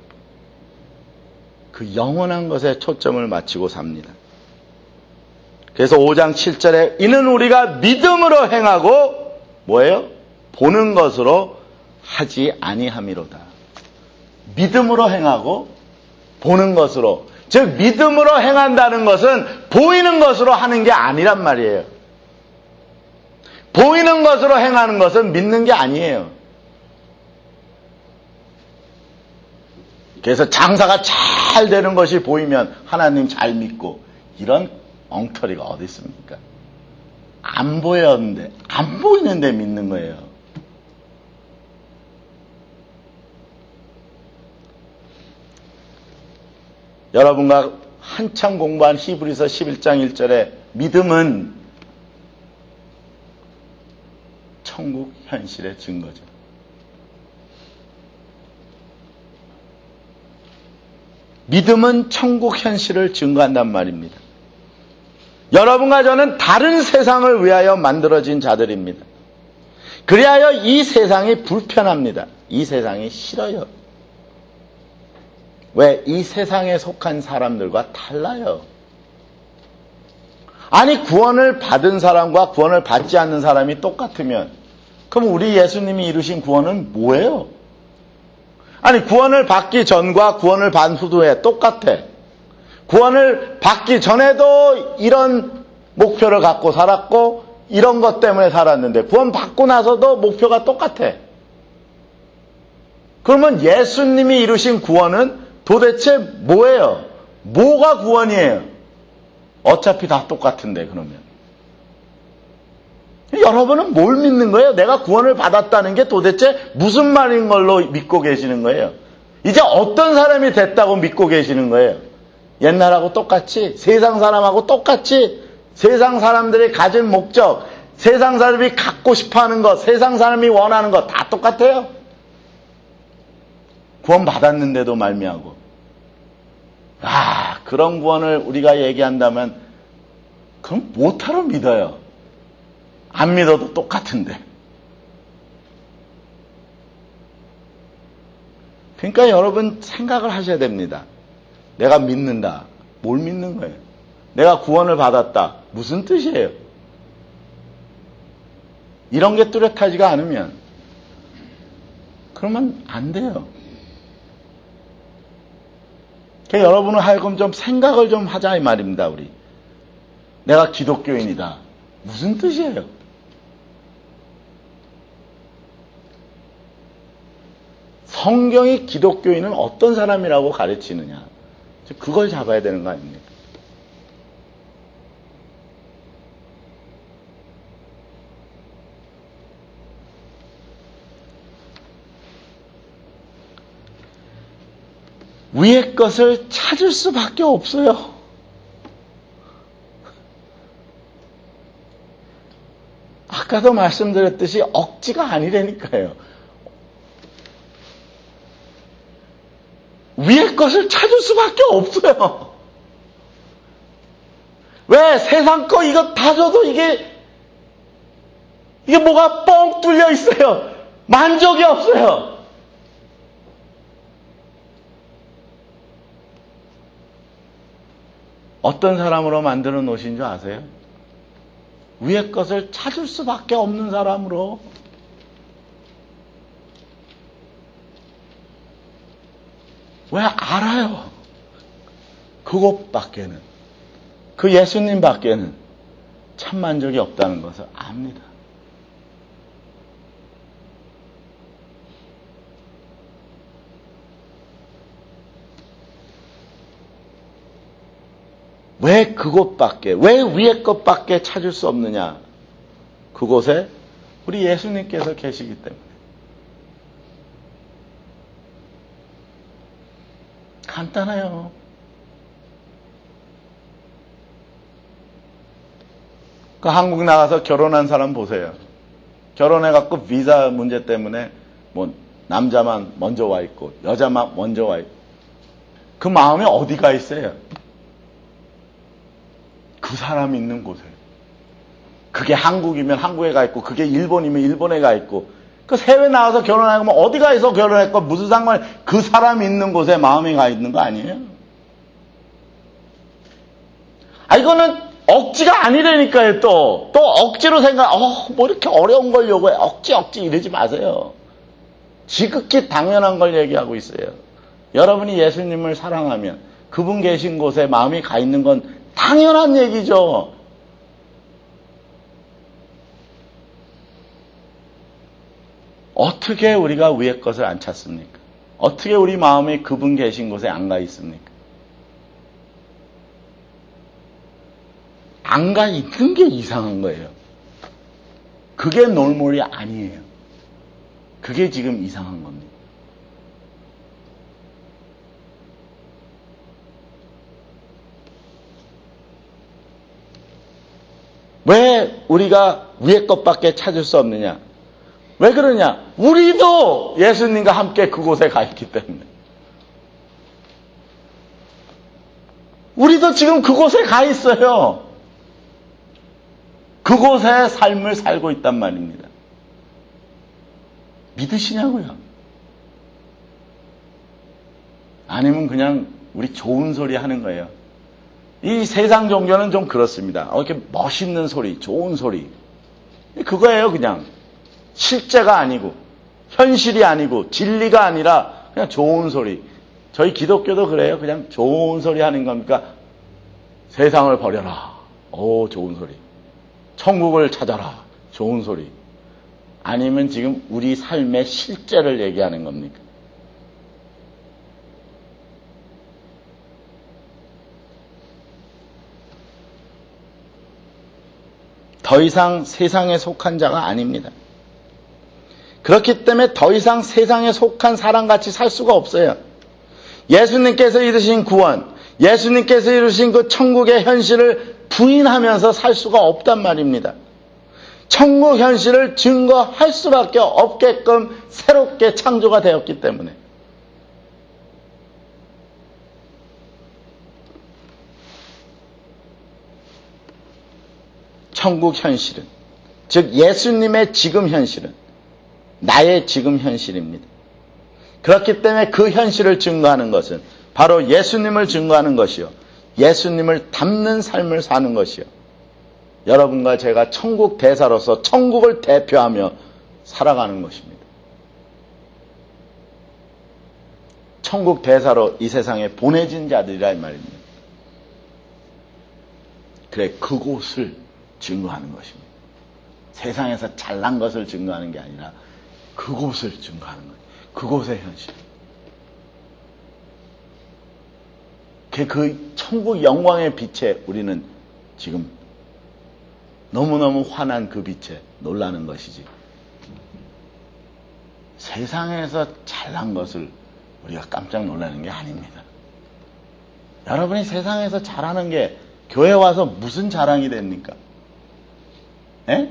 그 영원한 것에 초점을 맞추고 삽니다. 그래서 오 장 칠 절에 이는 우리가 믿음으로 행하고 뭐예요? 보는 것으로 하지 아니함이로다. 믿음으로 행하고 보는 것으로, 즉 믿음으로 행한다는 것은 보이는 것으로 하는 게 아니란 말이에요. 보이는 것으로 행하는 것은 믿는 게 아니에요. 그래서 장사가 잘 되는 것이 보이면 하나님 잘 믿고, 이런 엉터리가 어디 있습니까? 안 보였는데, 안 보이는데 믿는 거예요. 여러분과 한참 공부한 히브리서 십일 장 일 절에 믿음은 천국 현실의 증거죠. 믿음은 천국 현실을 증거한단 말입니다. 여러분과 저는 다른 세상을 위하여 만들어진 자들입니다. 그리하여 이 세상이 불편합니다. 이 세상이 싫어요. 왜? 이 세상에 속한 사람들과 달라요. 아니, 구원을 받은 사람과 구원을 받지 않는 사람이 똑같으면 그럼 우리 예수님이 이루신 구원은 뭐예요? 아니, 구원을 받기 전과 구원을 받은 후에 똑같아. 구원을 받기 전에도 이런 목표를 갖고 살았고 이런 것 때문에 살았는데 구원 받고 나서도 목표가 똑같아. 그러면 예수님이 이루신 구원은 도대체 뭐예요? 뭐가 구원이에요? 어차피 다 똑같은데. 그러면 여러분은 뭘 믿는 거예요? 내가 구원을 받았다는 게 도대체 무슨 말인 걸로 믿고 계시는 거예요? 이제 어떤 사람이 됐다고 믿고 계시는 거예요? 옛날하고 똑같이, 세상 사람하고 똑같이, 세상 사람들이 가진 목적, 세상 사람이 갖고 싶어하는 것, 세상 사람이 원하는 것 다 똑같아요. 구원 받았는데도 말미하고. 아, 그런 구원을 우리가 얘기한다면 그럼 뭐하러 믿어요? 안 믿어도 똑같은데. 그러니까 여러분 생각을 하셔야 됩니다. 내가 믿는다. 뭘 믿는 거예요? 내가 구원을 받았다. 무슨 뜻이에요? 이런 게 뚜렷하지가 않으면 그러면 안 돼요. 그러니까 여러분은 하여금 좀 생각을 좀 하자 이 말입니다. 우리 내가 기독교인이다. 무슨 뜻이에요? 성경이 기독교인은 어떤 사람이라고 가르치느냐, 그걸 잡아야 되는 거 아닙니까? 위의 것을 찾을 수밖에 없어요. 아까도 말씀드렸듯이 억지가 아니라니까요. 위의 것을 찾을 수밖에 없어요. 왜? 세상 거 이거 다 줘도 이게 이게 뭐가 뻥 뚫려 있어요. 만족이 없어요. 어떤 사람으로 만들어 놓으신 줄 아세요? 위의 것을 찾을 수밖에 없는 사람으로. 왜? 알아요. 그것밖에는, 그 예수님밖에는 참 만족이 없다는 것을 압니다. 왜 그것밖에, 왜 위의 것밖에 찾을 수 없느냐? 그곳에 우리 예수님께서 계시기 때문에. 간단해요. 그 한국 나가서 결혼한 사람 보세요. 결혼해갖고 비자 문제 때문에 뭐 남자만 먼저 와 있고 여자만 먼저 와 있고 그 마음이 어디가 있어요? 그 사람이 있는 곳에. 그게 한국이면 한국에 가 있고 그게 일본이면 일본에 가 있고 그 해외 나와서 결혼하면 어디 가서 결혼했고 무슨 상관이, 그 사람이 있는 곳에 마음이 가 있는 거 아니에요? 아 이거는 억지가 아니라니까요. 또 또 억지로 생각, 어, 뭐 이렇게 어려운 걸 요구해. 억지 억지 이러지 마세요. 지극히 당연한 걸 얘기하고 있어요. 여러분이 예수님을 사랑하면 그분 계신 곳에 마음이 가 있는 건 당연한 얘기죠. 어떻게 우리가 위의 것을 안 찾습니까? 어떻게 우리 마음이 그분 계신 곳에 안 가 있습니까? 안 가 있는 게 이상한 거예요. 그게 놀몰이 아니에요. 그게 지금 이상한 겁니다. 왜 우리가 위의 것밖에 찾을 수 없느냐? 왜 그러냐? 우리도 예수님과 함께 그곳에 가 있기 때문에. 우리도 지금 그곳에 가 있어요. 그곳에 삶을 살고 있단 말입니다. 믿으시냐고요? 아니면 그냥 우리 좋은 소리 하는 거예요. 이 세상 종교는 좀 그렇습니다. 이렇게 멋있는 소리, 좋은 소리. 그거예요, 그냥. 실제가 아니고, 현실이 아니고, 진리가 아니라 그냥 좋은 소리. 저희 기독교도 그래요. 그냥 좋은 소리 하는 겁니까? 세상을 버려라. 오, 좋은 소리. 천국을 찾아라. 좋은 소리. 아니면 지금 우리 삶의 실제를 얘기하는 겁니까? 더 이상 세상에 속한 자가 아닙니다. 그렇기 때문에 더 이상 세상에 속한 사람같이 살 수가 없어요. 예수님께서 이루신 구원, 예수님께서 이루신 그 천국의 현실을 부인하면서 살 수가 없단 말입니다. 천국 현실을 증거할 수밖에 없게끔 새롭게 창조가 되었기 때문에. 천국 현실은, 즉 예수님의 지금 현실은 나의 지금 현실입니다. 그렇기 때문에 그 현실을 증거하는 것은 바로 예수님을 증거하는 것이요, 예수님을 닮는 삶을 사는 것이요, 여러분과 제가 천국 대사로서 천국을 대표하며 살아가는 것입니다. 천국 대사로 이 세상에 보내진 자들이라 이 말입니다. 그래, 그곳을 증거하는 것입니다. 세상에서 잘난 것을 증거하는 게 아니라 그곳을 증거하는 거예요. 그곳의 현실. 그 천국 영광의 빛에 우리는 지금 너무너무 환한 그 빛에 놀라는 것이지. 세상에서 잘난 것을 우리가 깜짝 놀라는 게 아닙니다. 여러분이 세상에서 잘하는 게 교회 와서 무슨 자랑이 됩니까? 예?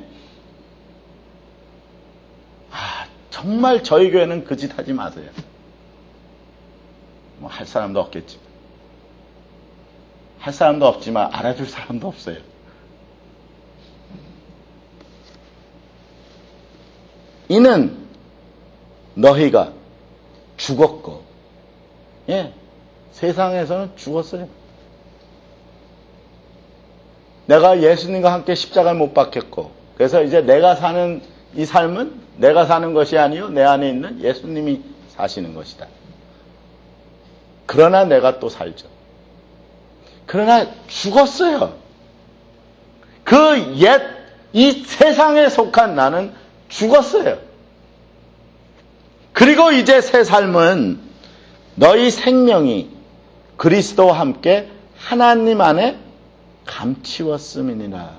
아, 정말 저희 교회는 그 짓 하지 마세요. 뭐 할 사람도 없겠지. 할 사람도 없지만 알아줄 사람도 없어요. 이는 너희가 죽었고, 예, 세상에서는 죽었어요. 내가 예수님과 함께 십자가를 못 박혔고, 그래서 이제 내가 사는 이 삶은 내가 사는 것이 아니요 내 안에 있는 예수님이 사시는 것이다. 그러나 내가 또 살죠. 그러나 죽었어요. 그 옛, 이 세상에 속한 나는 죽었어요. 그리고 이제 새 삶은 너희 생명이 그리스도와 함께 하나님 안에 감추었음이니라.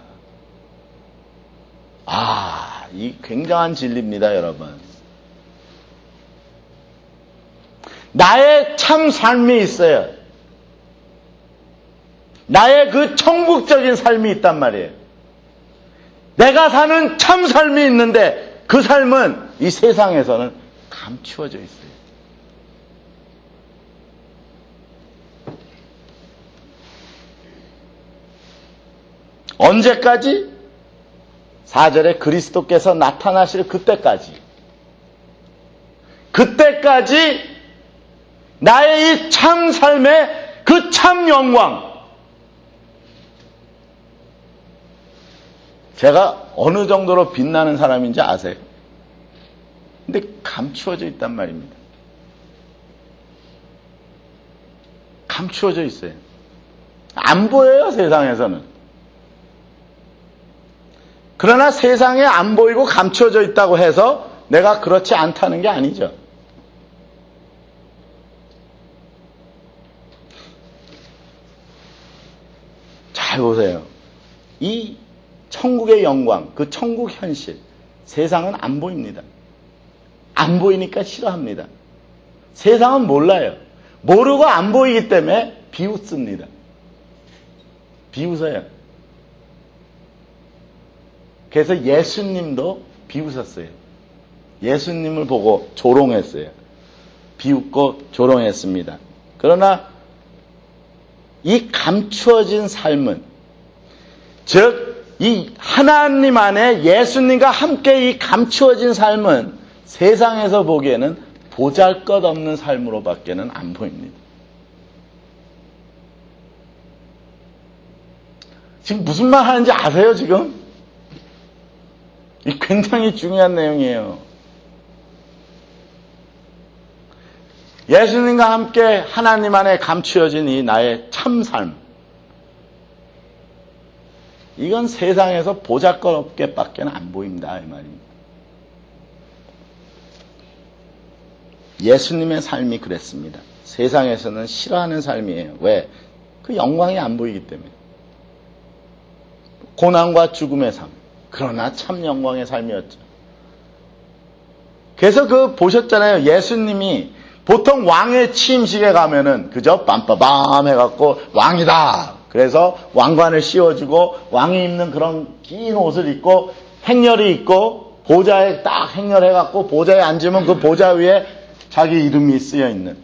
아, 이 굉장한 진리입니다, 여러분. 나의 참 삶이 있어요. 나의 그 천국적인 삶이 있단 말이에요. 내가 사는 참 삶이 있는데 그 삶은 이 세상에서는 감추어져 있어요. 언제까지? 사 절에 그리스도께서 나타나실 그때까지. 그때까지 나의 이 참 삶의 그 참 영광. 제가 어느 정도로 빛나는 사람인지 아세요? 근데 감추어져 있단 말입니다. 감추어져 있어요. 안 보여요, 세상에서는. 그러나 세상에 안 보이고 감추어져 있다고 해서 내가 그렇지 않다는 게 아니죠. 잘 보세요. 이 천국의 영광, 그 천국 현실, 세상은 안 보입니다. 안 보이니까 싫어합니다. 세상은 몰라요. 모르고 안 보이기 때문에 비웃습니다. 비웃어요. 그래서 예수님도 비웃었어요. 예수님을 보고 조롱했어요. 비웃고 조롱했습니다. 그러나 이 감추어진 삶은, 즉 이 하나님 안에 예수님과 함께 이 감추어진 삶은 세상에서 보기에는 보잘것없는 삶으로밖에는 안 보입니다. 지금 무슨 말 하는지 아세요, 지금? 이 굉장히 중요한 내용이에요. 예수님과 함께 하나님 안에 감추어진 이 나의 참 삶. 이건 세상에서 보잘것없게 밖에는 안 보인다, 이 말입니다. 예수님의 삶이 그랬습니다. 세상에서는 싫어하는 삶이에요. 왜? 그 영광이 안 보이기 때문에. 고난과 죽음의 삶. 그러나 참 영광의 삶이었죠. 그래서 그 보셨잖아요. 예수님이 보통 왕의 취임식에 가면은 그저 빰빠밤 해갖고 왕이다. 그래서 왕관을 씌워주고 왕이 입는 그런 긴 옷을 입고 행렬이 있고 보좌에 딱 행렬해갖고 보좌에 앉으면 그 보좌 위에 자기 이름이 쓰여 있는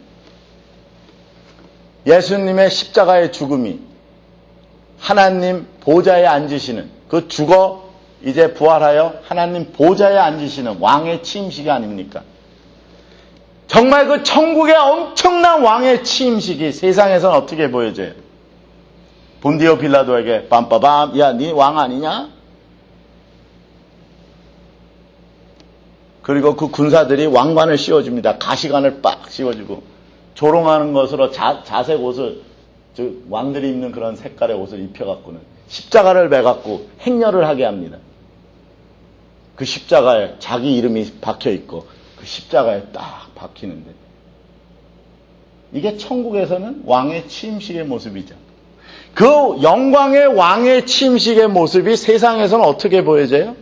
예수님의 십자가의 죽음이 하나님 보좌에 앉으시는, 그 죽어 이제 부활하여 하나님 보좌에 앉으시는 왕의 취임식이 아닙니까? 정말 그 천국의 엄청난 왕의 취임식이 세상에서는 어떻게 보여져요? 본디오 빌라도에게 빰빠밤, 야, 니 왕 아니냐? 그리고 그 군사들이 왕관을 씌워줍니다. 가시관을 빡 씌워주고 조롱하는 것으로 자, 자색 옷을, 즉 왕들이 입는 그런 색깔의 옷을 입혀갖고는 십자가를 매갖고 행렬을 하게 합니다. 그 십자가에 자기 이름이 박혀있고 그 십자가에 딱 박히는데, 이게 천국에서는 왕의 취임식의 모습이죠. 그 영광의 왕의 취임식의 모습이 세상에서는 어떻게 보여져요?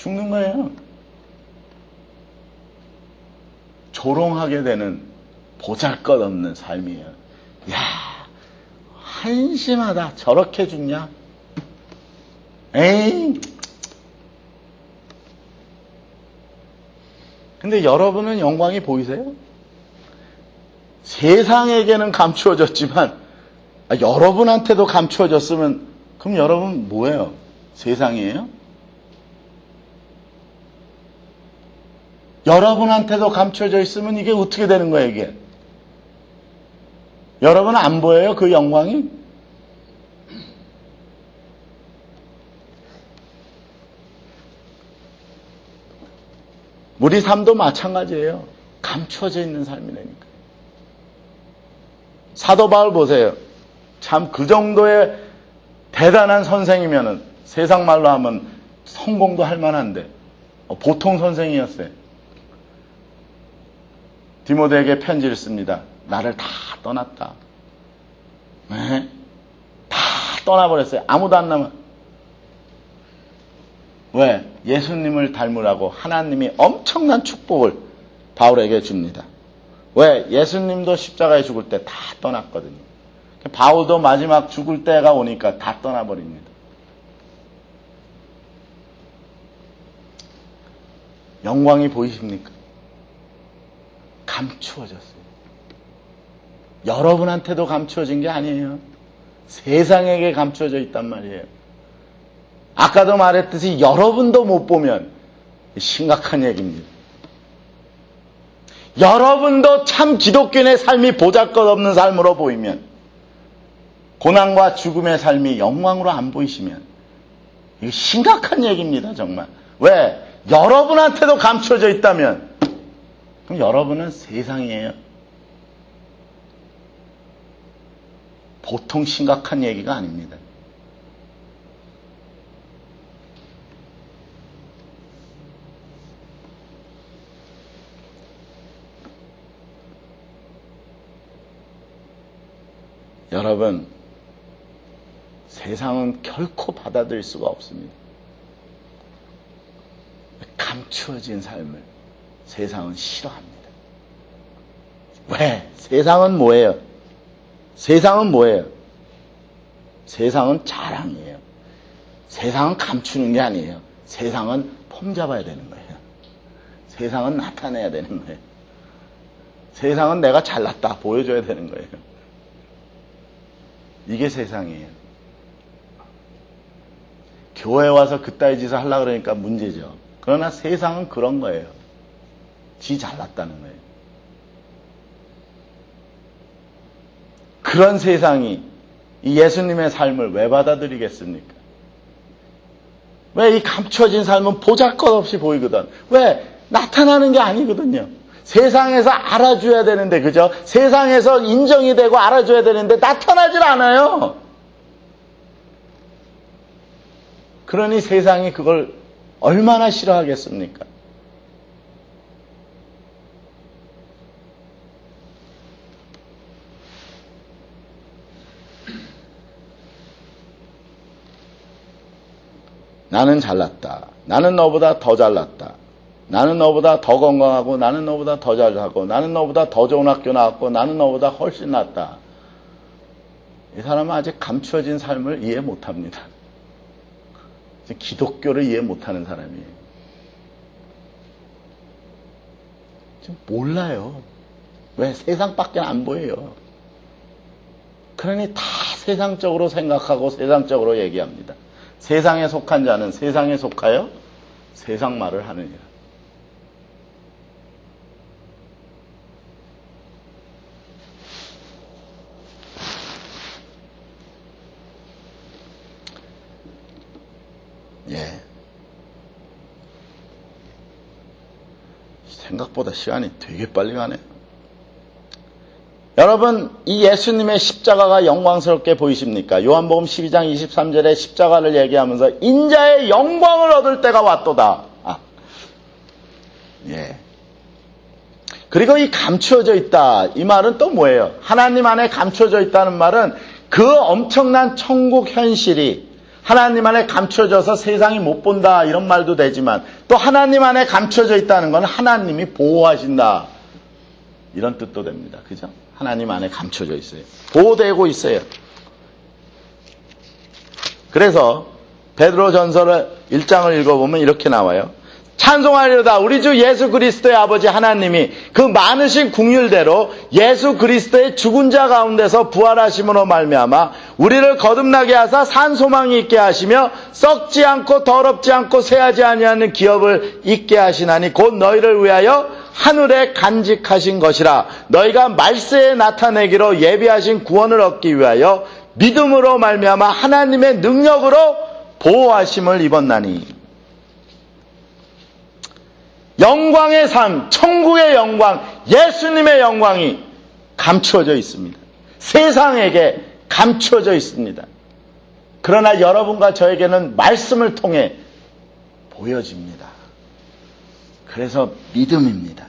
죽는 거예요. 조롱하게 되는 보잘것없는 삶이에요. 야, 한심하다. 저렇게 죽냐? 에이. 근데 여러분은 영광이 보이세요? 세상에게는 감추어졌지만 아, 여러분한테도 감추어졌으면 그럼 여러분 뭐예요? 세상이에요? 여러분한테도 감춰져 있으면 이게 어떻게 되는 거예요, 이게? 여러분 안 보여요, 그 영광이? 우리 삶도 마찬가지예요. 감춰져 있는 삶이라니까. 사도 바울 보세요. 참 그 정도의 대단한 선생이면은 세상 말로 하면 성공도 할 만한데 보통 선생이었어요. 디모데에게 편지를 씁니다. 나를 다 떠났다. 네? 다 떠나버렸어요. 아무도 안 남아. 왜? 예수님을 닮으라고 하나님이 엄청난 축복을 바울에게 줍니다. 왜? 예수님도 십자가에 죽을 때 다 떠났거든요. 바울도 마지막 죽을 때가 오니까 다 떠나버립니다. 영광이 보이십니까? 감추어졌어요. 여러분한테도 감추어진 게 아니에요. 세상에게 감추어져 있단 말이에요. 아까도 말했듯이 여러분도 못 보면 심각한 얘기입니다. 여러분도 참 기독교인의 삶이 보잘것없는 삶으로 보이면, 고난과 죽음의 삶이 영광으로 안 보이시면 이거 심각한 얘기입니다. 정말. 왜? 여러분한테도 감춰져 있다면 그럼 여러분은 세상이에요. 보통 심각한 얘기가 아닙니다. 여러분, 세상은 결코 받아들일 수가 없습니다. 감추어진 삶을 세상은 싫어합니다. 왜? 세상은 뭐예요? 세상은 뭐예요? 세상은 자랑이에요. 세상은 감추는 게 아니에요. 세상은 폼 잡아야 되는 거예요. 세상은 나타내야 되는 거예요. 세상은 내가 잘났다 보여줘야 되는 거예요. 이게 세상이에요. 교회 와서 그따위 짓을 하려고 그러니까 문제죠. 그러나 세상은 그런 거예요. 지 잘났다는 거예요. 그런 세상이 이 예수님의 삶을 왜 받아들이겠습니까? 왜? 이 감춰진 삶은 보잘것없이 보이거든. 왜? 나타나는 게 아니거든요. 세상에서 알아줘야 되는데, 그죠? 세상에서 인정이 되고 알아줘야 되는데 나타나질 않아요. 그러니 세상이 그걸 얼마나 싫어하겠습니까? 나는 잘났다. 나는 너보다 더 잘났다. 나는 너보다 더 건강하고, 나는 너보다 더 잘하고, 나는 너보다 더 좋은 학교 나왔고, 나는 너보다 훨씬 낫다. 이 사람은 아직 감추어진 삶을 이해 못합니다. 기독교를 이해 못하는 사람이에요. 지금 몰라요. 왜? 세상밖에 안 보여요. 그러니 다 세상적으로 생각하고 세상적으로 얘기합니다. 세상에 속한 자는 세상에 속하여 세상 말을 하느니라. 예. 생각보다 시간이 되게 빨리 가네요. 여러분, 이 예수님의 십자가가 영광스럽게 보이십니까? 요한복음 십이 장 이십삼 절에 십자가를 얘기하면서 인자의 영광을 얻을 때가 왔도다. 아. 예. 그리고 이 감추어져 있다. 이 말은 또 뭐예요? 하나님 안에 감추어져 있다는 말은 그 엄청난 천국 현실이 하나님 안에 감춰져서 세상이 못 본다 이런 말도 되지만 또 하나님 안에 감춰져 있다는 건 하나님이 보호하신다 이런 뜻도 됩니다. 그죠? 하나님 안에 감춰져 있어요. 보호되고 있어요. 그래서 베드로전서 일 장을 읽어보면 이렇게 나와요. 찬송하리로다 우리 주 예수 그리스도의 아버지 하나님이 그 많으신 긍휼대로 예수 그리스도의 죽은 자 가운데서 부활하심으로 말미암아 우리를 거듭나게 하사 산 소망이 있게 하시며 썩지 않고 더럽지 않고 쇠하지 아니하는 기업을 있게 하시나니 곧 너희를 위하여 하늘에 간직하신 것이라. 너희가 말세에 나타내기로 예비하신 구원을 얻기 위하여 믿음으로 말미암아 하나님의 능력으로 보호하심을 입었나니. 영광의 삶, 천국의 영광, 예수님의 영광이 감추어져 있습니다. 세상에게 감추어져 있습니다. 그러나 여러분과 저에게는 말씀을 통해 보여집니다. 그래서 믿음입니다.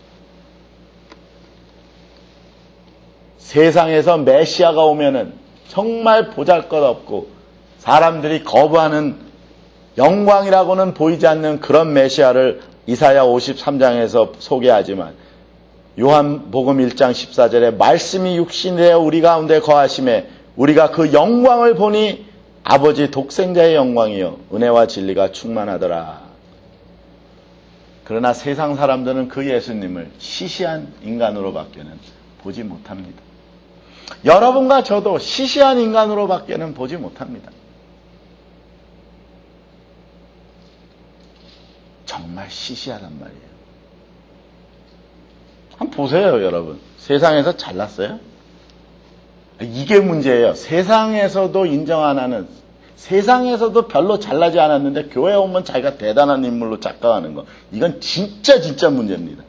세상에서 메시아가 오면은 정말 보잘것없고 사람들이 거부하는 영광이라고는 보이지 않는 그런 메시아를 이사야 오십삼 장에서 소개하지만 요한복음 일 장 십사 절에 말씀이 육신이 되어 우리 가운데 거하심에 우리가 그 영광을 보니 아버지 독생자의 영광이요 은혜와 진리가 충만하더라. 그러나 세상 사람들은 그 예수님을 시시한 인간으로밖에는 보지 못합니다. 여러분과 저도 시시한 인간으로밖에는 보지 못합니다. 정말 시시하단 말이에요. 한번 보세요, 여러분. 세상에서 잘났어요? 이게 문제예요. 세상에서도 인정 안 하는, 세상에서도 별로 잘나지 않았는데 교회 오면 자기가 대단한 인물로 착각하는 거. 이건 진짜 진짜 문제입니다.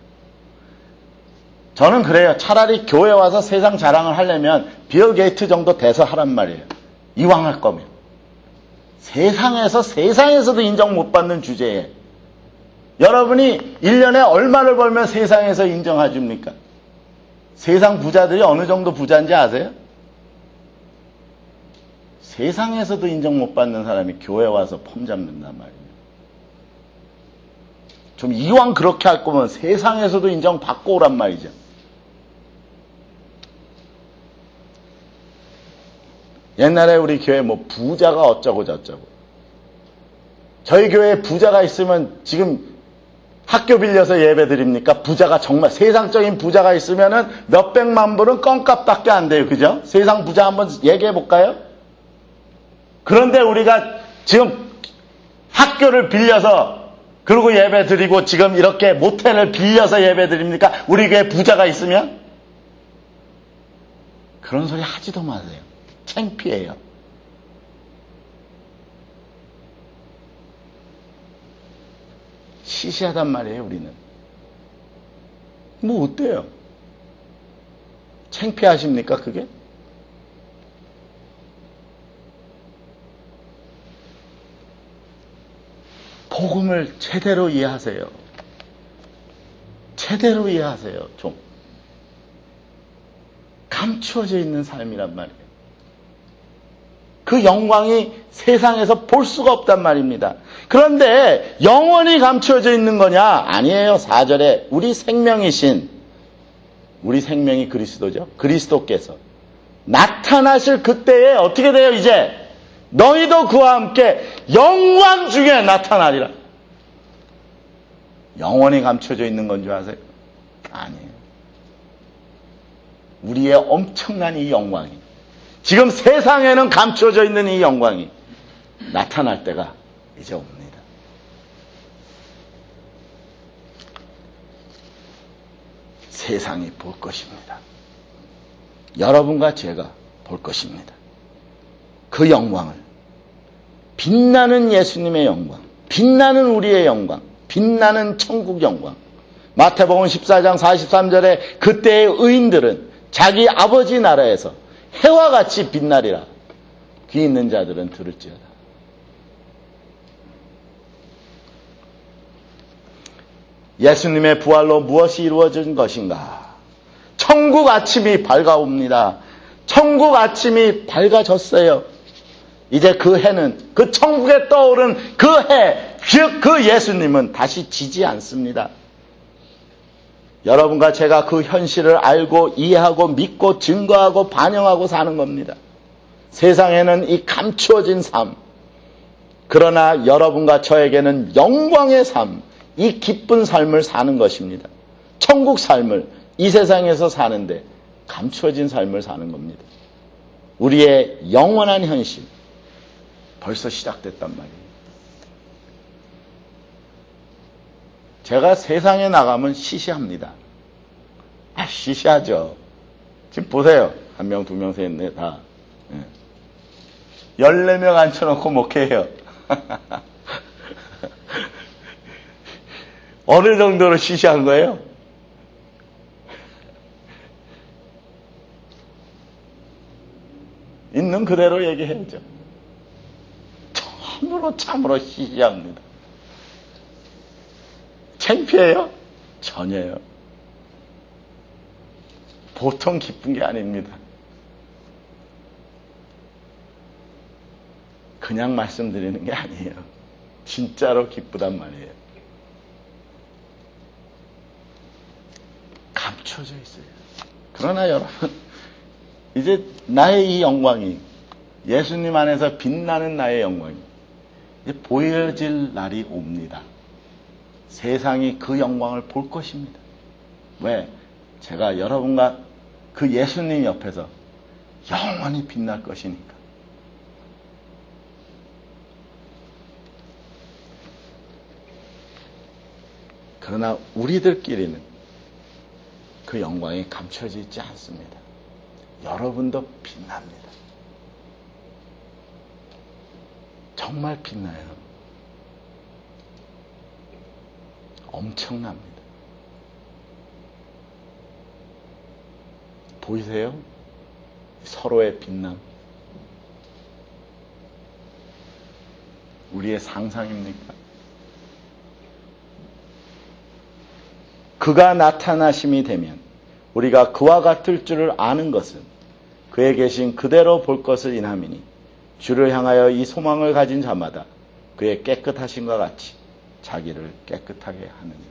저는 그래요. 차라리 교회 와서 세상 자랑을 하려면 빌 게이트 정도 돼서 하란 말이에요. 이왕 할 거면. 세상에서, 세상에서도 인정 못 받는 주제에 여러분이 일 년에 얼마를 벌면 세상에서 인정해 줍니까? 세상 부자들이 어느 정도 부자인지 아세요? 세상에서도 인정 못 받는 사람이 교회 와서 폼 잡는단 말이에요. 좀 이왕 그렇게 할 거면 세상에서도 인정 받고 오란 말이죠. 옛날에 우리 교회 뭐 부자가 어쩌고 저쩌고. 저희 교회에 부자가 있으면 지금 학교 빌려서 예배 드립니까? 부자가 정말 세상적인 부자가 있으면은 몇백만 불은 껌값밖에 안 돼요. 그죠? 세상 부자 한번 얘기해 볼까요? 그런데 우리가 지금 학교를 빌려서 그리고 예배 드리고 지금 이렇게 모텔을 빌려서 예배 드립니까? 우리 교회 부자가 있으면? 그런 소리 하지도 마세요. 창피해요. 시시하단 말이에요, 우리는. 뭐 어때요? 창피하십니까, 그게? 복음을 제대로 이해하세요. 제대로 이해하세요, 좀. 감추어져 있는 삶이란 말이에요. 그 영광이 세상에서 볼 수가 없단 말입니다. 그런데 영원히 감추어져 있는 거냐? 아니에요. 사 절에 우리 생명이신, 우리 생명이 그리스도죠. 그리스도께서 나타나실 그때에 어떻게 돼요? 이제 너희도 그와 함께 영광 중에 나타나리라. 영원히 감춰져 있는 건 줄 아세요? 아니에요. 우리의 엄청난 이 영광이, 지금 세상에는 감춰져 있는 이 영광이 나타날 때가 이제 옵니다. 세상이 볼 것입니다. 여러분과 제가 볼 것입니다. 그 영광을, 빛나는 예수님의 영광, 빛나는 우리의 영광, 빛나는 천국 영광. 마태복음 십사 장 사십삼 절에 그때의 의인들은 자기 아버지 나라에서 해와 같이 빛나리라. 귀 있는 자들은 들을지어다. 예수님의 부활로 무엇이 이루어진 것인가? 천국 아침이 밝아옵니다. 천국 아침이 밝아졌어요. 이제 그 해는, 그 천국에 떠오른 그 해, 즉 그 예수님은 다시 지지 않습니다. 여러분과 제가 그 현실을 알고 이해하고 믿고 증거하고 반영하고 사는 겁니다. 세상에는 이 감추어진 삶, 그러나 여러분과 저에게는 영광의 삶, 이 기쁜 삶을 사는 것입니다. 천국 삶을 이 세상에서 사는데 감추어진 삶을 사는 겁니다. 우리의 영원한 현실, 벌써 시작됐단 말이에요. 제가 세상에 나가면 시시합니다. 아, 시시하죠. 지금 보세요. 한 명, 두 명, 셋, 넷, 다. 예. 열네 명 앉혀놓고 목회해요. 어느 정도로 시시한 거예요? 있는 그대로 얘기해야죠. 참으로 참으로 시시합니다. 창피해요? 전혀요. 보통 기쁜 게 아닙니다. 그냥 말씀드리는 게 아니에요. 진짜로 기쁘단 말이에요. 감춰져 있어요. 그러나 여러분, 이제 나의 이 영광이, 예수님 안에서 빛나는 나의 영광이 이제 보여질 날이 옵니다. 세상이 그 영광을 볼 것입니다. 왜? 제가 여러분과 그 예수님 옆에서 영원히 빛날 것이니까. 그러나 우리들끼리는 그 영광이 감춰져 있지 않습니다. 여러분도 빛납니다. 정말 빛나요. 엄청납니다. 보이세요? 서로의 빛남. 우리의 상상입니까? 그가 나타나심이 되면 우리가 그와 같을 줄을 아는 것은 그에 계신 그대로 볼 것을 인함이니 주를 향하여 이 소망을 가진 자마다 그의 깨끗하심과 같이 자기를 깨끗하게 하느니라.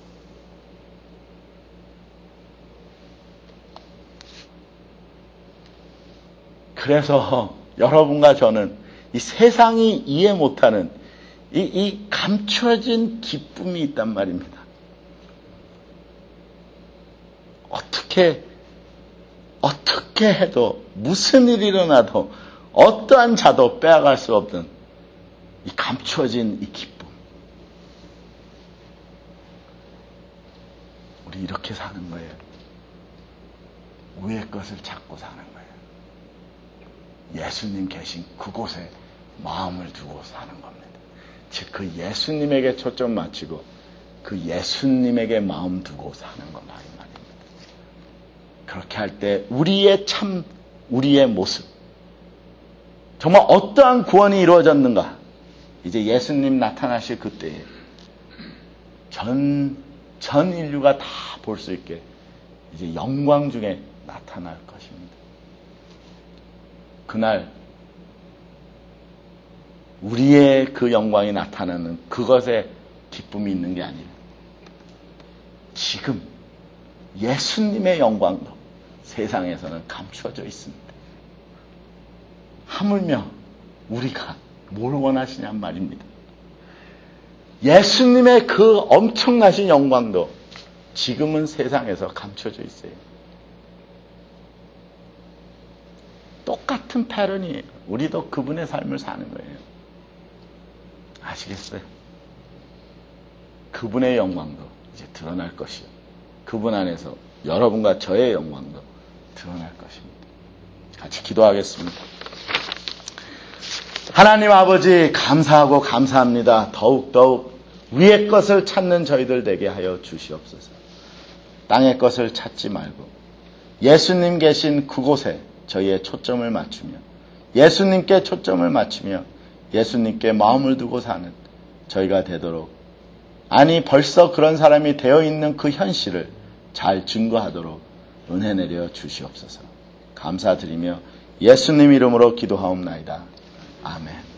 그래서 여러분과 저는 이 세상이 이해 못하는 이, 이 감춰진 기쁨이 있단 말입니다. 어떻게 어떻게 해도 무슨 일이 일어나도 어떠한 자도 빼앗을 수 없는 이 감춰진 이 기쁨. 우리 이렇게 사는 거예요. 위의 것을 찾고 사는 거예요. 예수님 계신 그곳에 마음을 두고 사는 겁니다. 즉 그 예수님에게 초점 맞추고 그 예수님에게 마음 두고 사는 것 말입니다. 그렇게 할 때 우리의 참, 우리의 모습, 정말 어떠한 구원이 이루어졌는가, 이제 예수님 나타나실 그때에 전, 전 인류가 다 볼 수 있게 이제 영광 중에 나타날 것입니다. 그날 우리의 그 영광이 나타나는 그것에 기쁨이 있는 게 아니라 지금 예수님의 영광도 세상에서는 감추어져 있습니다. 하물며 우리가 뭘 원하시냔 말입니다. 예수님의 그 엄청나신 영광도 지금은 세상에서 감춰져 있어요. 똑같은 패턴이에요. 우리도 그분의 삶을 사는 거예요. 아시겠어요? 그분의 영광도 이제 드러날 것이요. 그분 안에서 여러분과 저의 영광도 드러날 것입니다. 같이 기도하겠습니다. 하나님 아버지, 감사하고 감사합니다. 더욱더욱 위의 것을 찾는 저희들 되게 하여 주시옵소서. 땅의 것을 찾지 말고 예수님 계신 그곳에 저희의 초점을 맞추며 예수님께 초점을 맞추며 예수님께 마음을 두고 사는 저희가 되도록, 아니 벌써 그런 사람이 되어 있는 그 현실을 잘 증거하도록 은혜 내려 주시옵소서. 감사드리며 예수님 이름으로 기도하옵나이다. 아멘.